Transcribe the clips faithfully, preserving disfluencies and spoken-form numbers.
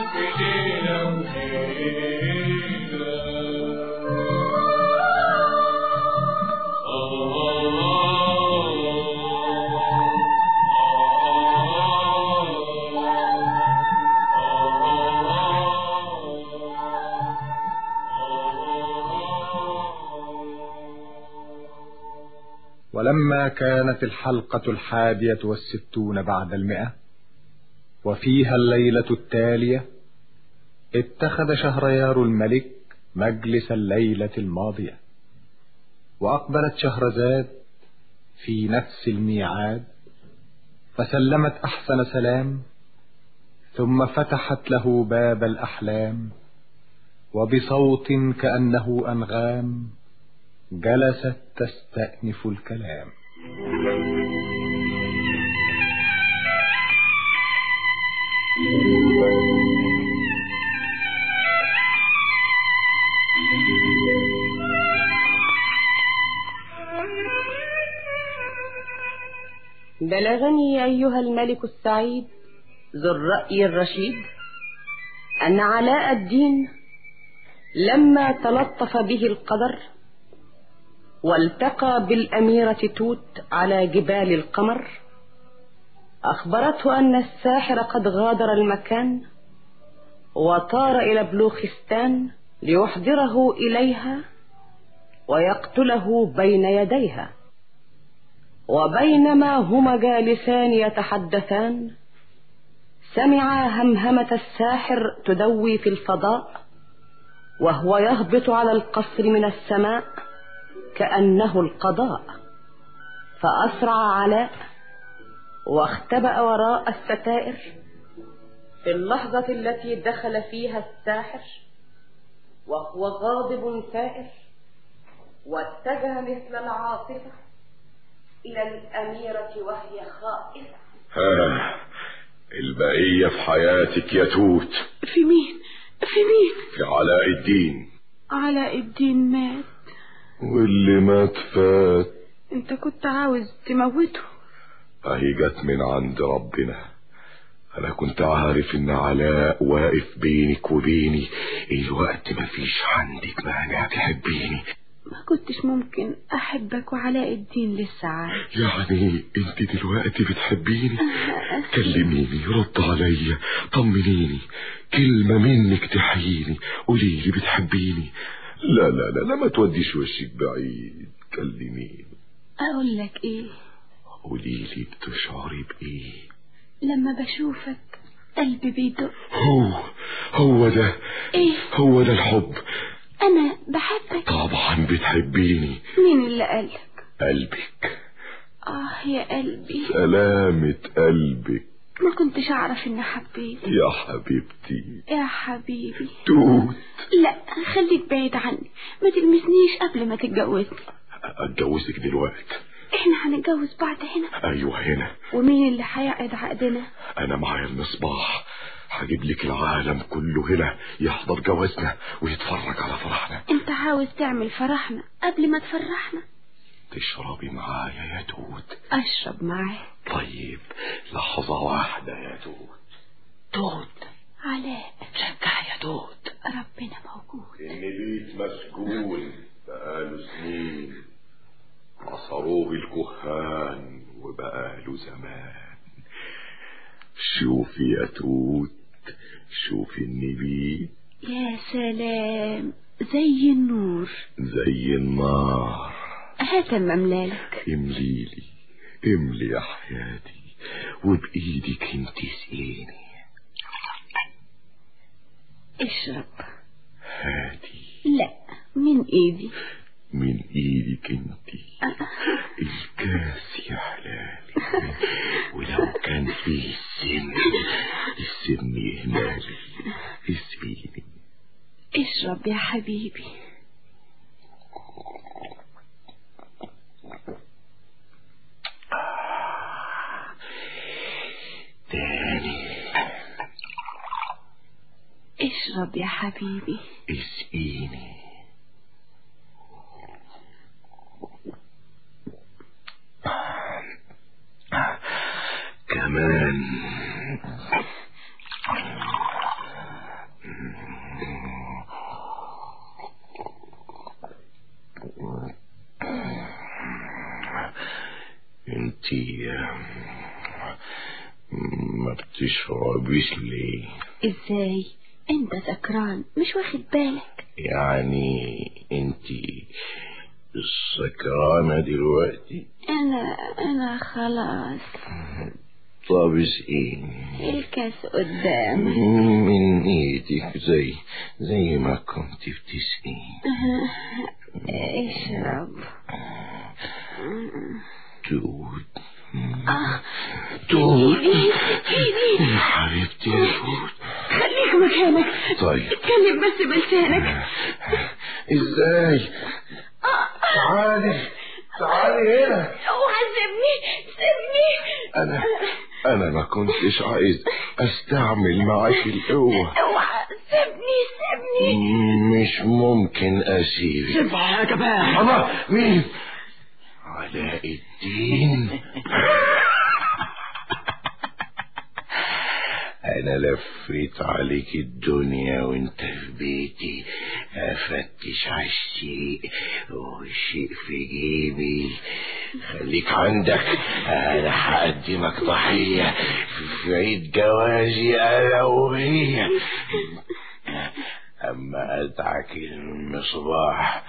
ولما كانت الحلقة الحادية والستون بعد المئة وفيها الليلة التالية، اتخذ شهريار الملك مجلس الليلة الماضية، وأقبلت شهرزاد في نفس الميعاد، فسلمت أحسن سلام، ثم فتحت له باب الأحلام، وبصوت كأنه أنغام جلست تستأنف الكلام. بلغني أيها الملك السعيد ذو الرأي الرشيد أن علاء الدين لما تلطف به القدر والتقى بالأميرة توت على جبال القمر، أخبرته أن الساحر قد غادر المكان وطار إلى بلوخستان ليحضره إليها ويقتله بين يديها. وبينما هما جالسان يتحدثان، سمع همهمة الساحر تدوي في الفضاء وهو يهبط على القصر من السماء كأنه القضاء، فأسرع علاء واختبأ وراء الستائر. في اللحظة التي دخل فيها الساحر وهو غاضب ثائر، واتجه مثل العاصفة إلى الأميرة وهي خائفة. ها، البقية في حياتك يا توت. في مين؟ في مين؟ في علاء الدين. علاء الدين مات، واللي مات فات. انت كنت عاوز تموته. اهي جت من عند ربنا. انا كنت عارف ان علاء واقف بينك وبيني، الوقت مفيش عندك مانع تحبيني. ما كنتش ممكن احبك وعلاء الدين لسه عايش. يعني انت دلوقتي بتحبيني؟ كلميني، رد عليا، طمنيني، كلمة منك تحييني، قوليلي بتحبيني. لا لا لا لا، ما توديش وشك بعيد، كلميني. اقول لك ايه؟ قوليلي بتشعري بايه لما بشوفك؟ قلبي بيدق. هو هو ده. ايه هو ده الحب. انا بحبك. طبعا بتحبيني. مين اللي قالك؟ قلبك. اه يا قلبي. سلامة قلبك. ما كنتش اعرف ان حبيبي. يا حبيبتي. يا حبيبي. توت. لا خليك بعيد عني، ما تلمسنيش قبل ما تتجوزني. اتجوزك دلوقتي؟ احنا هنتجوز بعض هنا؟ ايوه هنا. ومين اللي هيعقد عقدنا؟ انا معايا المصباح، هجيب لك العالم كله هنا يحضر جوازنا ويتفرج على فرحنا. انت عاوز تعمل فرحنا قبل ما تفرحنا؟ تشربي معايا يا توت؟ اشرب معاك. طيب لحظة واحدة يا توت. توت. علاء. شجع يا توت، ربنا موجود. النبيت مسجون بقاله سنين، عصروه الكهان وبقاله زمان. شوفي يا توت، شوفي النبيت. يا سلام، زي النور زي النار. هات مملالك. امليلي املي يا حياتي، وبايدك انت سقيني. اشرب. هاتي. لا، من ايدي. من ايدك انت. الكاس يا حلالي، ولو كان فيه السن، السن يهمالي، اسقيني. اشرب يا حبيبي. تاني. اشرب يا حبيبي. اسقيني. كمان. انتي ما بتشربيش ليه؟ ازاي انت سكران مش واخد بالك؟ يعني انتي سكرانة دلوقتي؟ انا انا خلاص. طب اسقيني. الكاس قدامك من ايدك زي زي ما كنت بتسقيني. اشرب. توت. اه توت سكيني يا حبيبتي يا توت. خليك مكانك. طيب اتكلم بس بلسانك. ازاي؟ تعالي تعالي هنا. اوعى سيبني سيبني. انا انا ما كنتش عايز استعمل معاك القوة. اوعى سيبني سيبني. مش ممكن اسيبك. سيبها يا جماعة. الله مين؟ علاء الدين. انا لفيت عليك الدنيا وانت في بيتي افتش على الشيء والشيء في جيبي. خليك عندك، انا هقدمك ضحية في عيد جوازي انا وهي. اما ادعك المصباح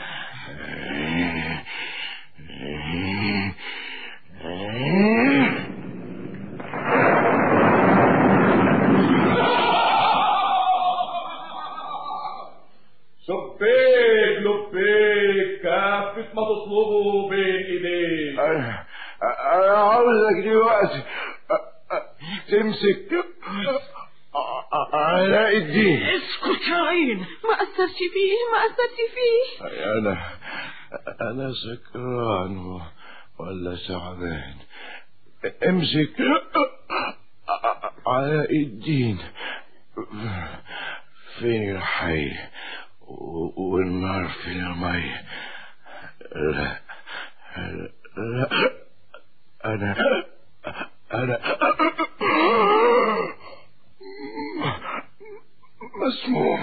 شبيك لبيك كافة ما تطلبه بين ايديك. انا انا عاوزك دلوقتي تمسك علاء الدين. اسكت يا عين. ما اثرش فيه ما اثرش فيه. انا انا سكران ولا تعبان. امسك علاء الدين. فين الحي والنار في المي؟ لا لا انا انا مسموم.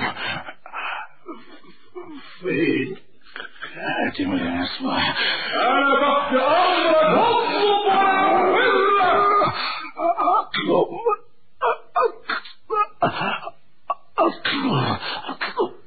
فين خاتم المصباح؟ انا تحت امرك اطلب ولا اطلب اطلب اطلب.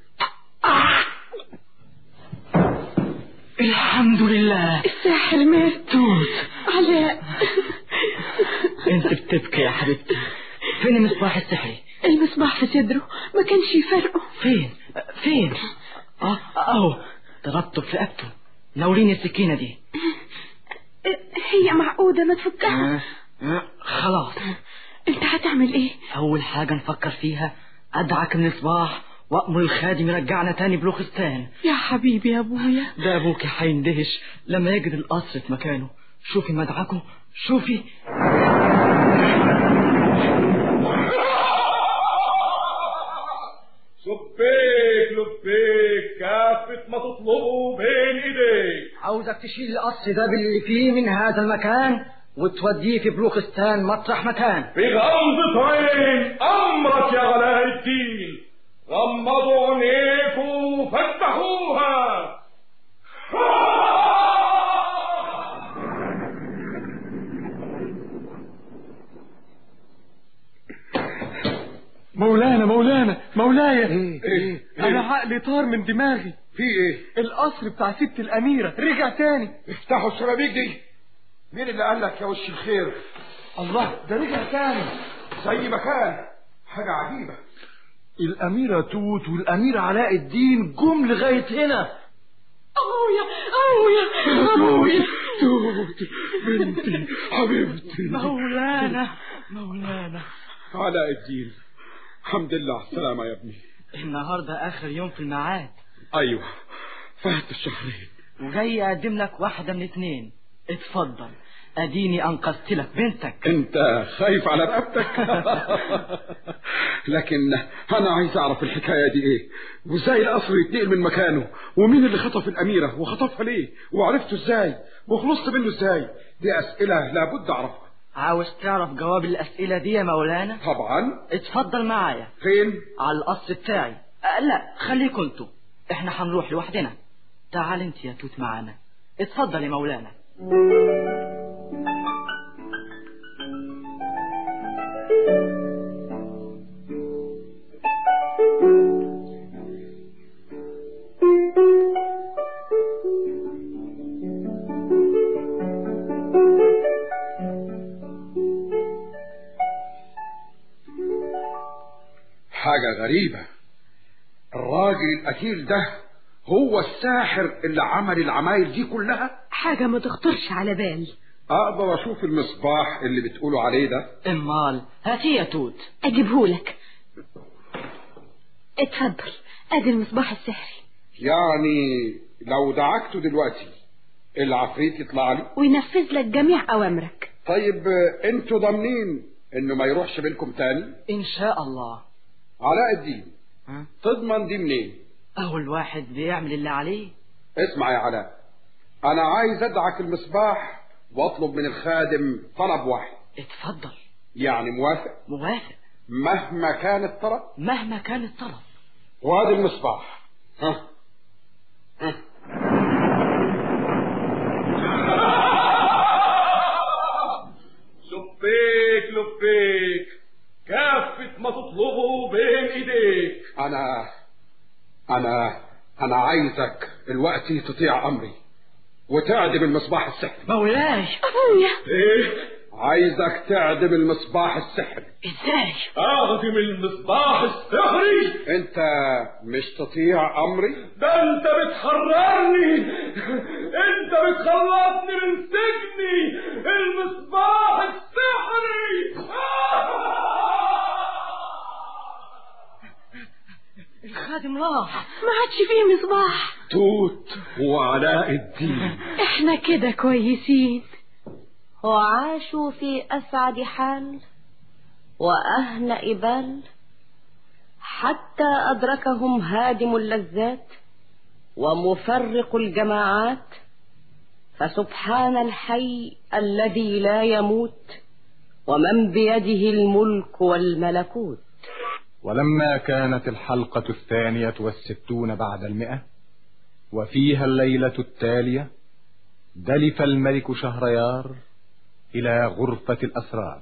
الحمد لله. الساحر مات. توت. علاء انت بتبكي يا حبيبتي. فين المصباح السحري؟ المصباح في صدره ما كانش يفرقه. فين فين؟ اه اهو ضربته في رقبته. نوريني السكينة دي. هي معقودة ما تفكها؟ خلاص. انت هتعمل ايه؟ اول حاجة نفكر فيها ادعك المصباح وامر الخادم يرجعنا تاني بلوخستان. يا حبيبي يا ابويا. ده ابوك هيندهش لما يجد القصر في مكانه. شوفي مدعكه شوفي. شبيك لبيك كافة ما تطلبه بين ايديك. عاوزك تشيل القصر ده باللي فيه من هذا المكان وتوديه في بلوخستان مطرح مكان. في غمضة عين امرك يا علاء الدين. غمضوا عينيكم وفتحوها. مولانا مولانا مولاي. ايه ايه انا عقلي طار من دماغي. في ايه؟ القصر بتاع ست الاميرة رجع تاني. افتحوا الشبابيك دي. مين اللي قال لك يا وش الخير؟ الله ده رجع تاني زي ما كان. حاجة عجيبة. الاميرة توت والامير علاء الدين جم لغاية هنا. ابويا ابويا ابويا. توت بنتي حبيبتي. مولانا مولانا. علاء الدين الحمد لله على السلامة يا ابني. النهاردة اخر يوم في الميعاد. ايوه فات الشهرين. وجاي اقدم لك واحدة من اتنين. اتفضل اديني انقذت لك بنتك. انت خايف على رقبتك. لكن انا عايز اعرف الحكاية دي ايه، وازاي القصر يتنقل من مكانه، ومين اللي خطف الاميرة وخطفها ليه، وعرفته ازاي، وخلصت منه ازاي. دي اسئلة لابد اعرفها. عاوز تعرف جواب الاسئلة دي يا مولانا؟ طبعا. اتفضل معايا. فين؟ على القصر بتاعي. أه لا خليكوا انتوا، احنا هنروح لوحدنا. تعال انت يا توت معانا. اتفضل يا مولانا. حاجة غريبة، الراجل القتيل ده هو الساحر اللي عمل العمايل دي كلها؟ حاجة ما تخطرش على بال. اقدر اشوف المصباح اللي بتقولوا عليه ده؟ امال هاتي يا توت. اجيبهولك. اتفضل، ادي المصباح السحري. يعني لو دعكته دلوقتي العفريت يطلع لي وينفذ لك جميع اوامرك. طيب انتوا ضامنين انه ما يروحش بينكم تاني؟ ان شاء الله. علاء الدين، تضمن دي منين؟ اول واحد بيعمل اللي عليه. اسمع يا علاء، انا عايز ادعك المصباح واطلب من الخادم طلب واحد. اتفضل. يعني موافق؟ موافق مهما كان الطلب. مهما كان الطلب. وادي المصباح. ها ها لبيك لبيك، كافة ما تطلبه بين ايديك. انا انا انا عايزك دلوقتي تطيع امري وتعدم المصباح السحري. مولاي. ابويا. ايه؟ عايزك تعدم المصباح السحري. ازاي؟ اعدم المصباح السحري؟ انت مش تطيع امري؟ ده انت بتحررني، انت بتخلصني من سجني، المصباح السحري. الخادم راح، ما عادش فيه مصباح. توت وعلاء الدين، احنا كده كويسين. وعاشوا في أسعد حال وأهنأ بال، حتى أدركهم هادم اللذات ومفرق الجماعات، فسبحان الحي الذي لا يموت ومن بيده الملك والملكوت. ولما كانت الحلقة الثانية والستون بعد المئة وفيها الليلة التالية، دلف الملك شهريار إلى غرفة الأسرار،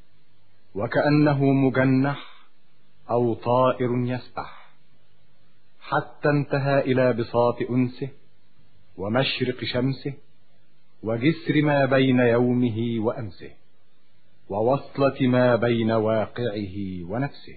وكأنه مجنح أو طائر يسبح، حتى انتهى إلى بساط أنسه ومشرق شمسه وجسر ما بين يومه وأمسه ووصلة ما بين واقعه ونفسه.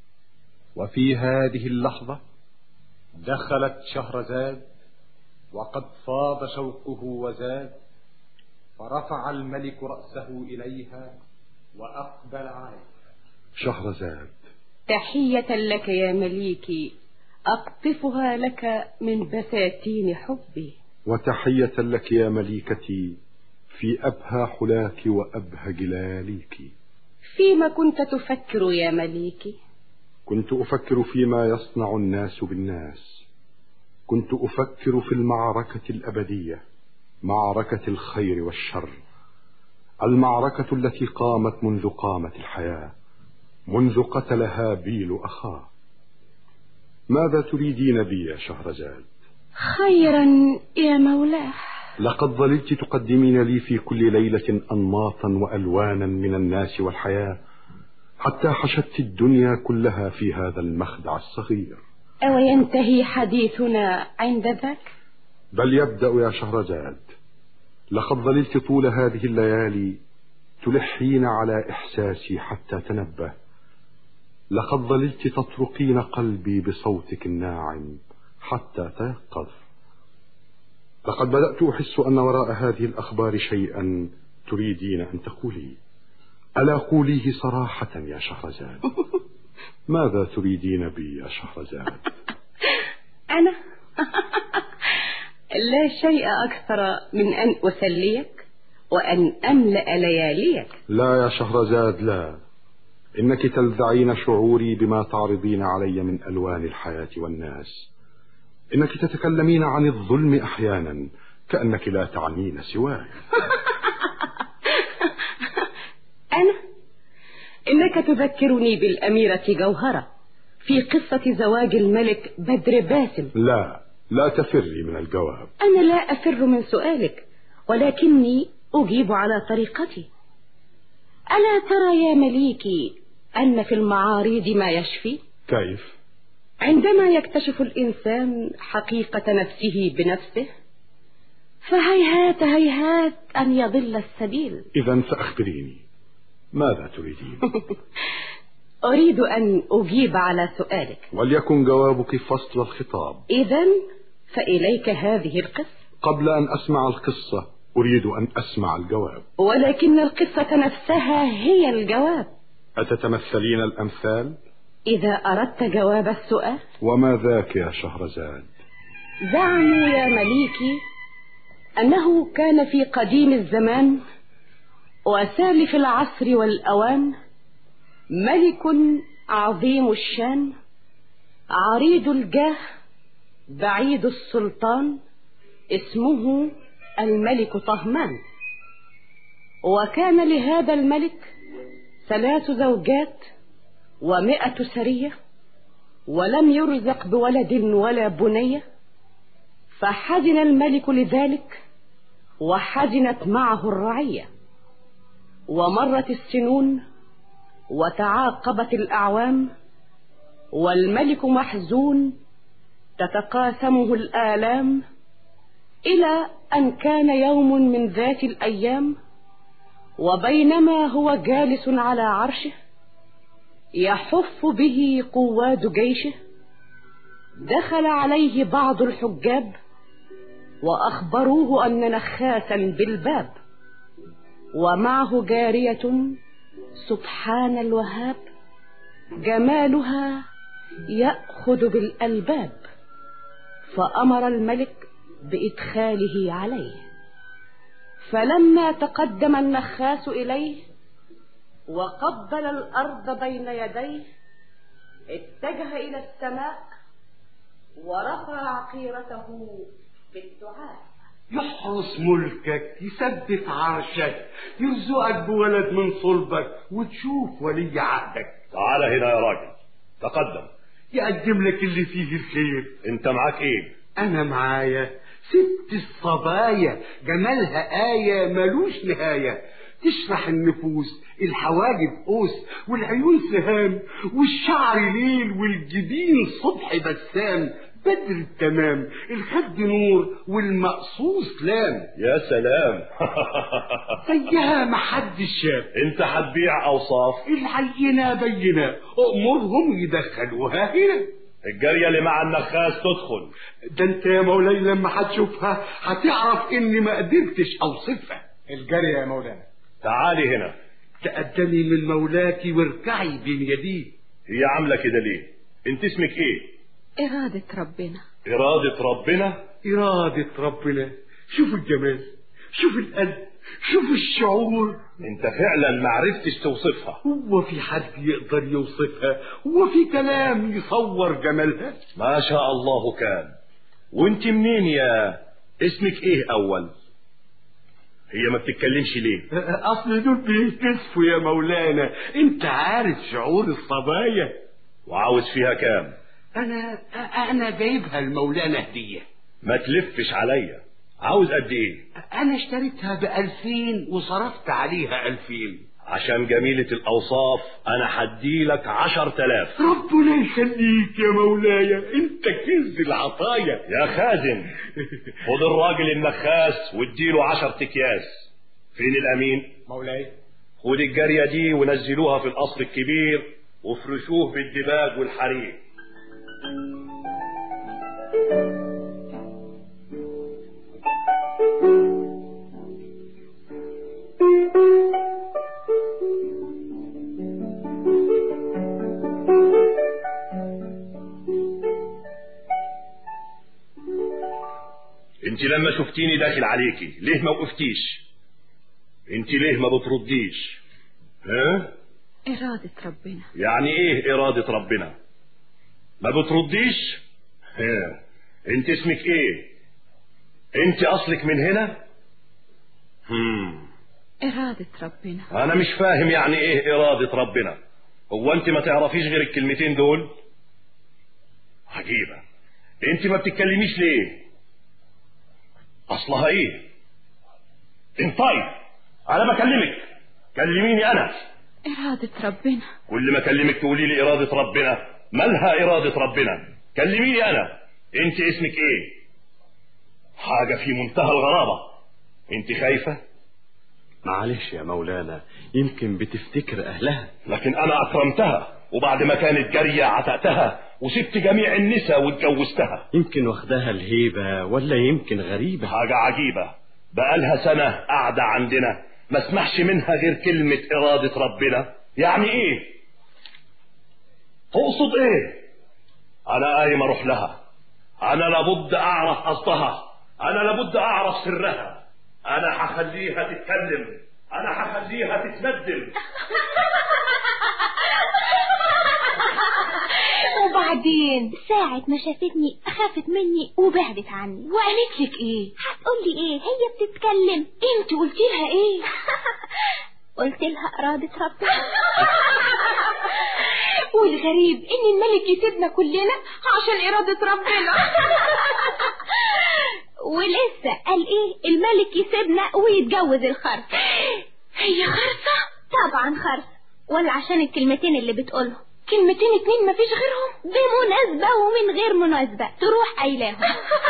وفي هذه اللحظة دخلت شهرزاد وقد فاض شوقه وزاد، فرفع الملك رأسه إليها وأقبل عليها. شهرزاد، تحية لك يا مليكي، أقطفها لك من بساتين حبي. وتحية لك يا مليكتي في أبهى حلاك وأبهى جلاليك. فيما كنت تفكر يا مليكي؟ كنت أفكر فيما يصنع الناس بالناس، كنت أفكر في المعركة الأبدية، معركة الخير والشر، المعركة التي قامت منذ قامت الحياة، منذ قتل هابيل أخاه. ماذا تريدين بي يا شهرزاد؟ خيرا يا مولاه. لقد ظللت تقدمين لي في كل ليلة أنماطا وألوانا من الناس والحياة، حتى حشدت الدنيا كلها في هذا المخدع الصغير. أو ينتهي حديثنا عند ذاك؟ بل يبدأ يا شهرزاد. لقد ظللت طول هذه الليالي تلحين على إحساسي حتى تنبه، لقد ظللت تطرقين قلبي بصوتك الناعم حتى تيقظ. لقد بدأت أحس أن وراء هذه الأخبار شيئا تريدين أن تقولي. ألا قوليه صراحة يا شهرزاد؟ ماذا تريدين بي يا شهرزاد؟ أنا لا شيء أكثر من أن أسليك وأن أملأ لياليك. لا يا شهرزاد، لا. إنك تلذعين شعوري بما تعرضين علي من ألوان الحياة والناس. إنك تتكلمين عن الظلم أحيانا كأنك لا تعنين سواي. أنا إنك تذكرني بالأميرة جوهرة في قصة زواج الملك بدر باسم. لا، لا تفري من الجواب. أنا لا أفر من سؤالك، ولكني أجيب على طريقتي. ألا ترى يا مليكي أن في المعاريض ما يشفي؟ كيف؟ عندما يكتشف الإنسان حقيقة نفسه بنفسه، فهيهات هيهات أن يضل السبيل. إذن فأخبريني، ماذا تريدين؟ أريد أن أجيب على سؤالك. وليكن جوابك فصل الخطاب. إذن فإليك هذه القصة. قبل أن أسمع القصة أريد أن أسمع الجواب. ولكن القصة نفسها هي الجواب. أتتمثلين الأمثال؟ إذا أردت جواب السؤال. وما ذاك يا شهرزاد؟ زعموا يا مليكي أنه كان في قديم الزمان وسالف العصر والأوان ملك عظيم الشان عريض الجاه بعيد السلطان اسمه الملك طهمان. وكان لهذا الملك ثلاث زوجات ومئة سرية ولم يرزق بولد ولا بنية. فحزن الملك لذلك وحزنت معه الرعية. ومرت السنون وتعاقبت الأعوام والملك محزون تتقاسمه الآلام، إلى أن كان يوم من ذات الأيام وبينما هو جالس على عرشه يحف به قواد جيشه دخل عليه بعض الحجاب وأخبروه أن نخاسا بالباب ومعه جارية سبحان الوهاب جمالها يأخذ بالألباب. فأمر الملك بإدخاله عليه. فلما تقدم النخاس إليه وقبل الأرض بين يديه اتجه إلى السماء ورفع عقيرته بالدعاء. يحرس ملكك، يثبت عرشك، يرزقك بولد من صلبك وتشوف ولي عهدك. تعال هنا يا راجل، تقدم. يقدم لك اللي فيه الخير. انت معاك ايه؟ انا معايا ست الصبايا جمالها آية ملوش نهاية، تشرح النفوس، الحواجب قوس والعيون سهام والشعر ليل والجبين صبح بسام، بدر التمام الخد نور والمقصوص لام. يا سلام. زيها محدش شاف. انت هتبيع اوصاف؟ العينة بينة، امرهم يدخلوها هنا. الجارية اللي مع النخاس تدخل. ده انت يا مولاي لما هتشوفها هتعرف اني ما قدرتش اوصفها. الجارية يا مولانا. تعالي هنا. تقدمي من مولاكي واركعي بين يديه. هي عاملة كده ليه؟ انت اسمك ايه؟ إرادة ربنا. إرادة ربنا؟ إرادة ربنا. شوف الجمال، شوف القلب، شوف الشعور. انت فعلا ما عرفتش توصفها. هو في حد يقدر يوصفها؟ هو في كلام يصور جمالها؟ ما شاء الله كان. وانت منين يا اسمك ايه اول؟ هي ما بتتكلمش ليه؟ اصل دول بيتكسفوا يا مولانا، انت عارف شعور الصبايا. وعاوز فيها كام؟ انا انا جايبها المولانا هدية. ما تلفش عليا. عاوز قد ايه؟ انا اشتريتها بألفين وصرفت عليها ألفين. عشان جميلة الاوصاف انا هديلك عشر تلاف. ربنا يخليك يا مولاي، انت كنز العطايا. يا خازن، خد الراجل النخاس واديله عشر اكياس. فين الامين؟ مولاي. خد الجارية دي ونزلوها في القصر الكبير وافرشوه بالدباج والحرير. انت لما شفتيني داخل عليكي ليه ما وقفتيش؟ انت ليه ما بترديش؟ ها؟ إرادة ربنا. يعني ايه إرادة ربنا؟ ما بترديش؟ ها؟ انت اسمك ايه؟ انت اصلك من هنا؟ هم. إرادة ربنا. انا مش فاهم يعني ايه إرادة ربنا. هو انت ما تعرفيش غير الكلمتين دول؟ عجيبة. انت ما بتتكلميش ليه؟ اصلها ايه؟ انطي، انا بكلمك، كلميني انا. إرادة ربنا. كل ما اكلمك تقولي لي إرادة ربنا. مالها إرادة ربنا؟ كلميني انا. انت اسمك ايه؟ حاجة في منتهى الغرابة. انت خايفة؟ معلش يا مولانا، يمكن بتفتكر اهلها. لكن انا اكرمتها. وبعد ما كانت جارية عتقتها وسبت جميع النساء واتجوزتها. يمكن واخداها الهيبة ولا يمكن غريبة. حاجة عجيبة، بقالها سنة قاعدة عندنا ما اسمحش منها غير كلمة إرادة ربنا. يعني ايه؟ تقصد ايه؟ انا قايم اروح لها، انا لابد اعرف قصدها، انا لابد اعرف سرها، انا هخليها تتكلم، انا هخليها تتندم. وبعدين ساعة ما شافتني خافت مني وبعدت عني. وقالت لك ايه؟ هتقولي ايه؟ هي بتتكلم. انت قلتي لها ايه؟ قلت لها إرادة ربنا. والغريب ان الملك يسيبنا كلنا عشان إرادة ربنا. ولسه قال ايه؟ الملك يسيبنا ويتجوز الخرصة. هي خرصة؟ طبعا خرصة، ولا عشان الكلمتين اللي بتقولهم. كلمتين اتنين مفيش غيرهم؟ بمناسبة ومن غير مناسبة تروح قايلاهم.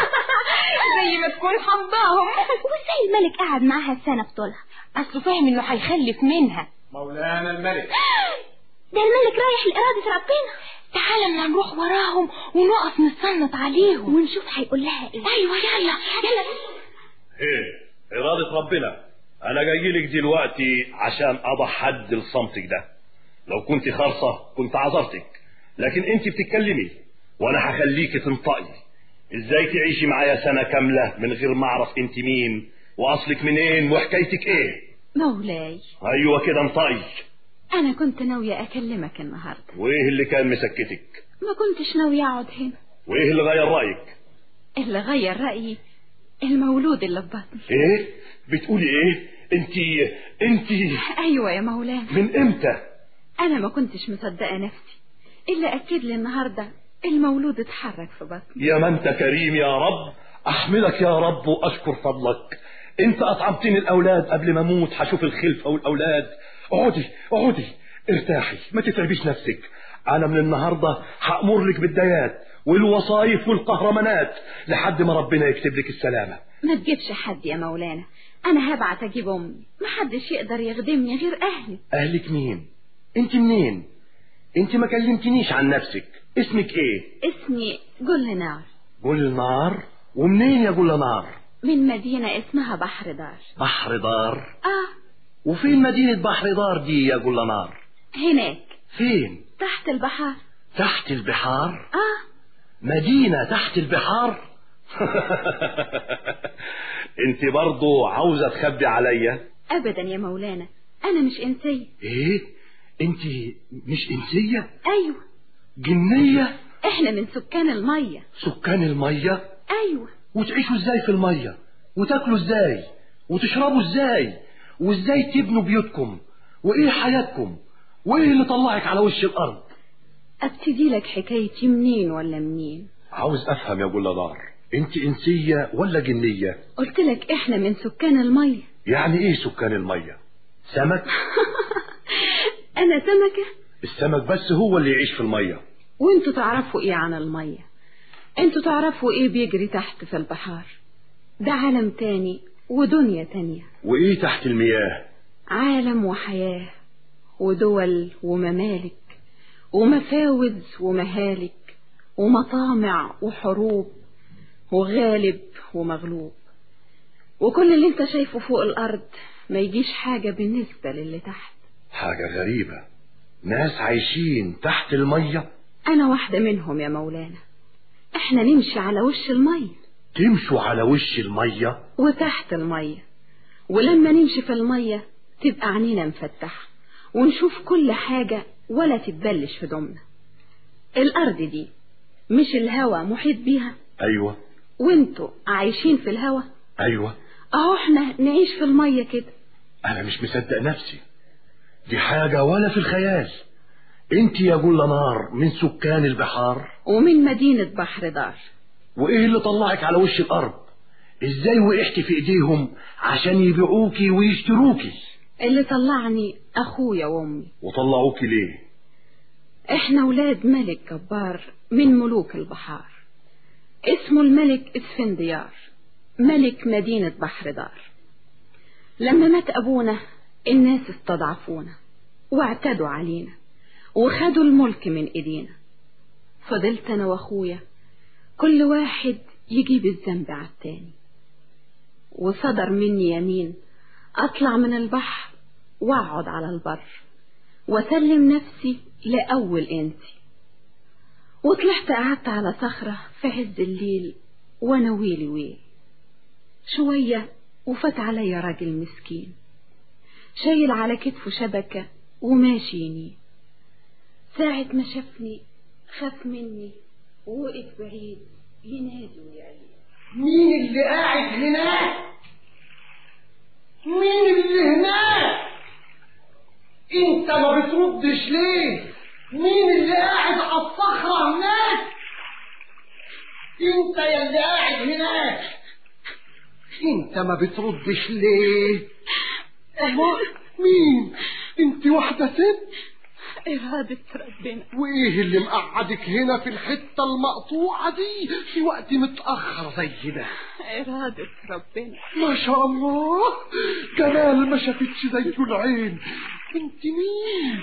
زي ما تكون حمضاهم. وازاي الملك قعد معاها السنة بطولها؟ اصله فاهم انه هيخلف منها. مولانا الملك. ده الملك رايح لإرادة ربنا. تعالى اما نروح وراهم ونقف نتصنت عليهم ونشوف هيقول لها ايه. ايوه يلا يلا. ايه إرادة ربنا؟ انا جاي لك دلوقتي عشان اضع حد لصمتك ده. لو كنت خرصة كنت عذرتك، لكن انت بتتكلمي وانا هخليك تنطقي. ازاي تعيشي معايا سنة كاملة من غير ما اعرف انت مين واصلك منين وحكايتك ايه؟ مولاي. ايوه كده انطقي. انا كنت ناوية اكلمك النهاردة. وايه اللي كان مسكتك؟ ما كنتش ناوية اقعد هنا. وايه اللي غير رأيك؟ اللي غير رأيي المولود اللي في بطني. ايه بتقولي ايه؟ انت انت ايوه يا مولانا. من امتى؟ انا ما كنتش مصدقة نفسي، الا اكد لي النهاردة المولود اتحرك في بطني. يا ما انت كريم يا رب، احمدك يا رب واشكر فضلك. انت اطعمتني الاولاد قبل ما اموت، هشوف الخلفة والاولاد. اقعدي اقعدي ارتاحي، ما تتعبيش نفسك. انا من النهاردة هأمر لك بالديات والوصايف والقهرمانات لحد ما ربنا يكتب لك السلامة. ما تجيبش حد يا مولانا، انا هبعت اجيب امي، محدش يقدر يخدمني غير اهلي. اهلك مين؟ انت منين؟ انت ما كلمتنيش عن نفسك. اسمك ايه؟ اسمي جل نار. جل نار؟ ومنين يا جل نار؟ من مدينة اسمها بحر دار. بحر دار؟ اه. وفين مدينة بحر دار دي يا جل نار؟ هناك. فين؟ تحت البحر. تحت البحار؟ اه. مدينة تحت البحار؟ انت برضو عاوزة تخبي عليا؟ ابدا يا مولانا، انا مش انسية. ايه؟ انت مش انسية؟ ايوه. جنية؟ احنا من سكان المية. سكان المية؟ ايوه. وتعيشوا ازاي في المية؟ وتاكلوا ازاي؟ وتشربوا ازاي؟ وازاي تبنوا بيوتكم؟ وايه حياتكم؟ وايه اللي طلعك على وش الارض؟ ابتدي لك حكايتي منين ولا منين؟ عاوز افهم يا جل نار، انت انسية ولا جنية؟ قلت لك احنا من سكان المية. يعني ايه سكان المية؟ سمك؟ انا سمكة؟ السمك بس هو اللي يعيش في المية. وانتوا تعرفوا ايه عن المية؟ انتوا تعرفوا ايه بيجري تحت في البحار؟ ده عالم تاني ودنيا تانية. وايه تحت المياه؟ عالم وحياة ودول وممالك ومفاوز ومهالك ومطامع وحروب وغالب ومغلوب. وكل اللي انت شايفه فوق الارض ما يجيش حاجة بالنسبة للي تحت. حاجة غريبة، ناس عايشين تحت المية. انا واحدة منهم يا مولانا. احنا نمشي على وش المية. تمشوا على وش المية وتحت المية، ولما نمشي في المية تبقى عينينا مفتحة ونشوف كل حاجة ولا تتبلش في دمنا. الارض دي مش الهوا محيط بيها؟ ايوه. وانتوا عايشين في الهوا؟ ايوه. اهو احنا نعيش في المية كده. انا مش مصدق نفسي، دي حاجة ولا في الخيال. انت يا جل نار من سكان البحار ومن مدينة بحر دار. وايه اللي طلعك على وش الارض؟ ازاي وقعتي في ايديهم عشان يبيعوكي ويشتروكي؟ اللي طلعني اخويا وامي. وطلعوكي ليه؟ احنا ولاد ملك جبار من ملوك البحار، اسمه الملك اسفنديار، ملك مدينة بحر دار. لما مات ابونا الناس استضعفونا واعتدوا علينا وخدوا الملك من ايدينا. فضلت انا واخويا كل واحد يجيب الذنب على التاني، وصدر مني يمين اطلع من البحر واقعد على البر واسلم نفسي لاول انسي. وطلعت قعدت على صخرة في عز الليل وانا ويلي ويلي. شوية وفات عليا راجل مسكين شايل على كتفه شبكة وماشي يمين. ساعة ما شافني خاف مني ووقف بعيد ينادي ويعيد: مين اللي قاعد هناك؟ مين اللي هناك؟ انت ما بتردش ليه؟ مين اللي قاعد على الصخرة هناك؟ انت يا اللي قاعد هناك، انت ما بتردش ليه؟ الله، مين؟ انت واحدة ست؟ إرادة ربنا. وايه اللي مقعدك هنا في الحتة المقطوعة دي في وقت متأخر زي ده؟ إرادة ربنا. ما شاء الله، جمال ما شافتش زي العين. انت مين؟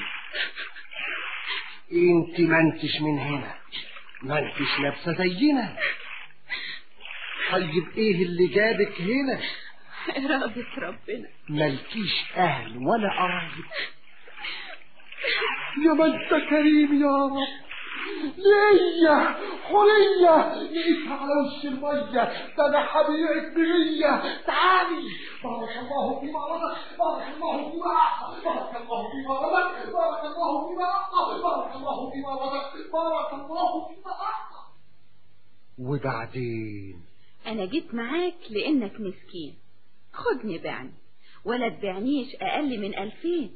انت ما انتش من هنا، ما انتش لابسة زينا. طيب ايه اللي جابك هنا؟ إرادة ربنا. مالكيش اهل ولا قرايب. يا ما انت كريم يا رب. ليا حرية لقيتها على وش المية، ده انا حبيبك بمية. تعالي. بارك الله فيما رزق، بارك الله فيما أعطى، بارك الله فيما رزق، بارك الله فيما أعطى، بارك الله فيما رزق، بارك الله فيما أعطى. وبعدين أنا جيت معاك لأنك مسكين، خدني بعني ولا تبعنيش أقل من ألفين.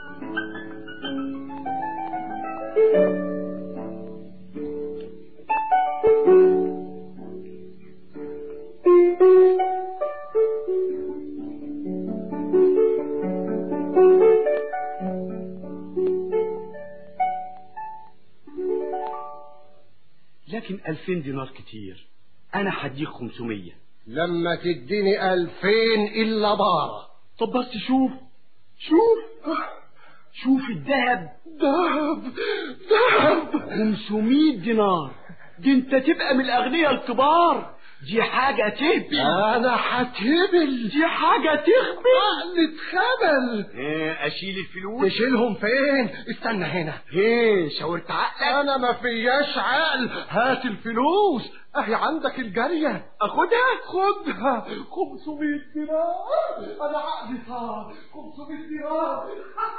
لكن ألفين دينار كتير، أنا هديك خمسمية. لما تديني ألفين إلا بارة. طب بس شوف شوف شوف الذهب. ذهب ذهب خمسمية دينار، دي انت تبقى من الأغنياء الكبار. دي حاجة تهبل. أنا هتهبل. دي حاجة تخبل. عقلة خبل. ايه أشيل الفلوس؟ تشيلهم فين؟ استنى هنا. ايه شاورت عقلك؟ أنا ما فياش عقل. هات الفلوس أهي عندك الجارية. أخدها؟ خدها. خمسمية دينار. أنا عقلي صار خمسمية دينار.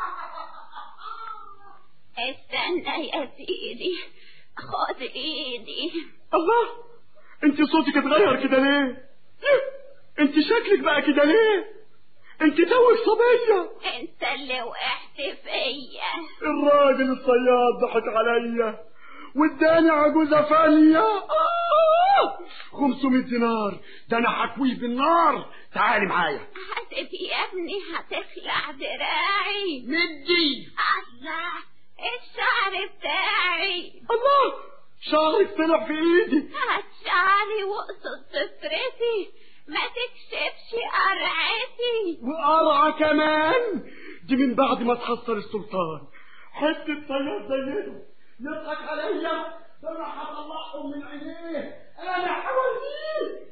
استنى يا سيدي، خد ايدي. الله، انت صوتك اتغير كده ليه؟ انت شكلك بقى كده ليه؟ انت توك صبية. انت اللي وقعت فيا. الراجل الصياد ضحك عليا واداني عجوزة فانية. آه! خمسمية دينار، ده انا هكويه بالنار. تعالي معايا. هاتف يا ابني، هتخلع دراعي. مدي. الله، الشعر بتاعي. الله، شعرك طلع في ايدي. هات شعري واقصد سفرتي، ما تكشفش قرعتي. وقرعة كمان؟ دي من بعد ما تحصل السلطان. حتة صياد زيهم يضحك عليا، ده انا هطلعهم من عينيه. انا حواليه.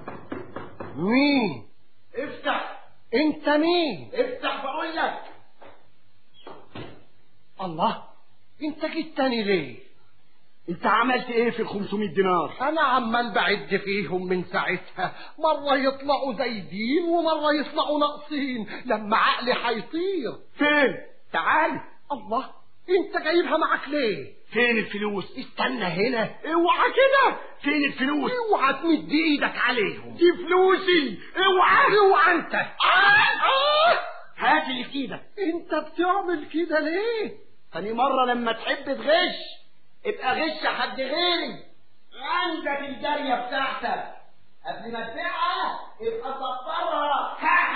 مين؟ افتح. انت مين؟ افتح بقول لك. الله، انت جيت تاني ليه؟ انت عملت ايه في الخمسمية دينار؟ انا عمال بعد فيهم من ساعتها، مرة يطلعوا زايدين ومرة يطلعوا ناقصين، لما عقلي هيطير. فين؟ تعال. الله، انت جايبها معك ليه؟ فين الفلوس؟ استنى هنا. اوعى كده. فين الفلوس؟ اوعى تمد ايدك عليهم. دي فلوسي. اوعى. اوعى انت. آه آه. هات اللي في ايدك. انت بتعمل كده ليه؟ تاني مرة لما تحب تغش ابقى غش حد غيري. عندك الجارية بتاعتك، قبل ما تبيعها ابقى صفرها.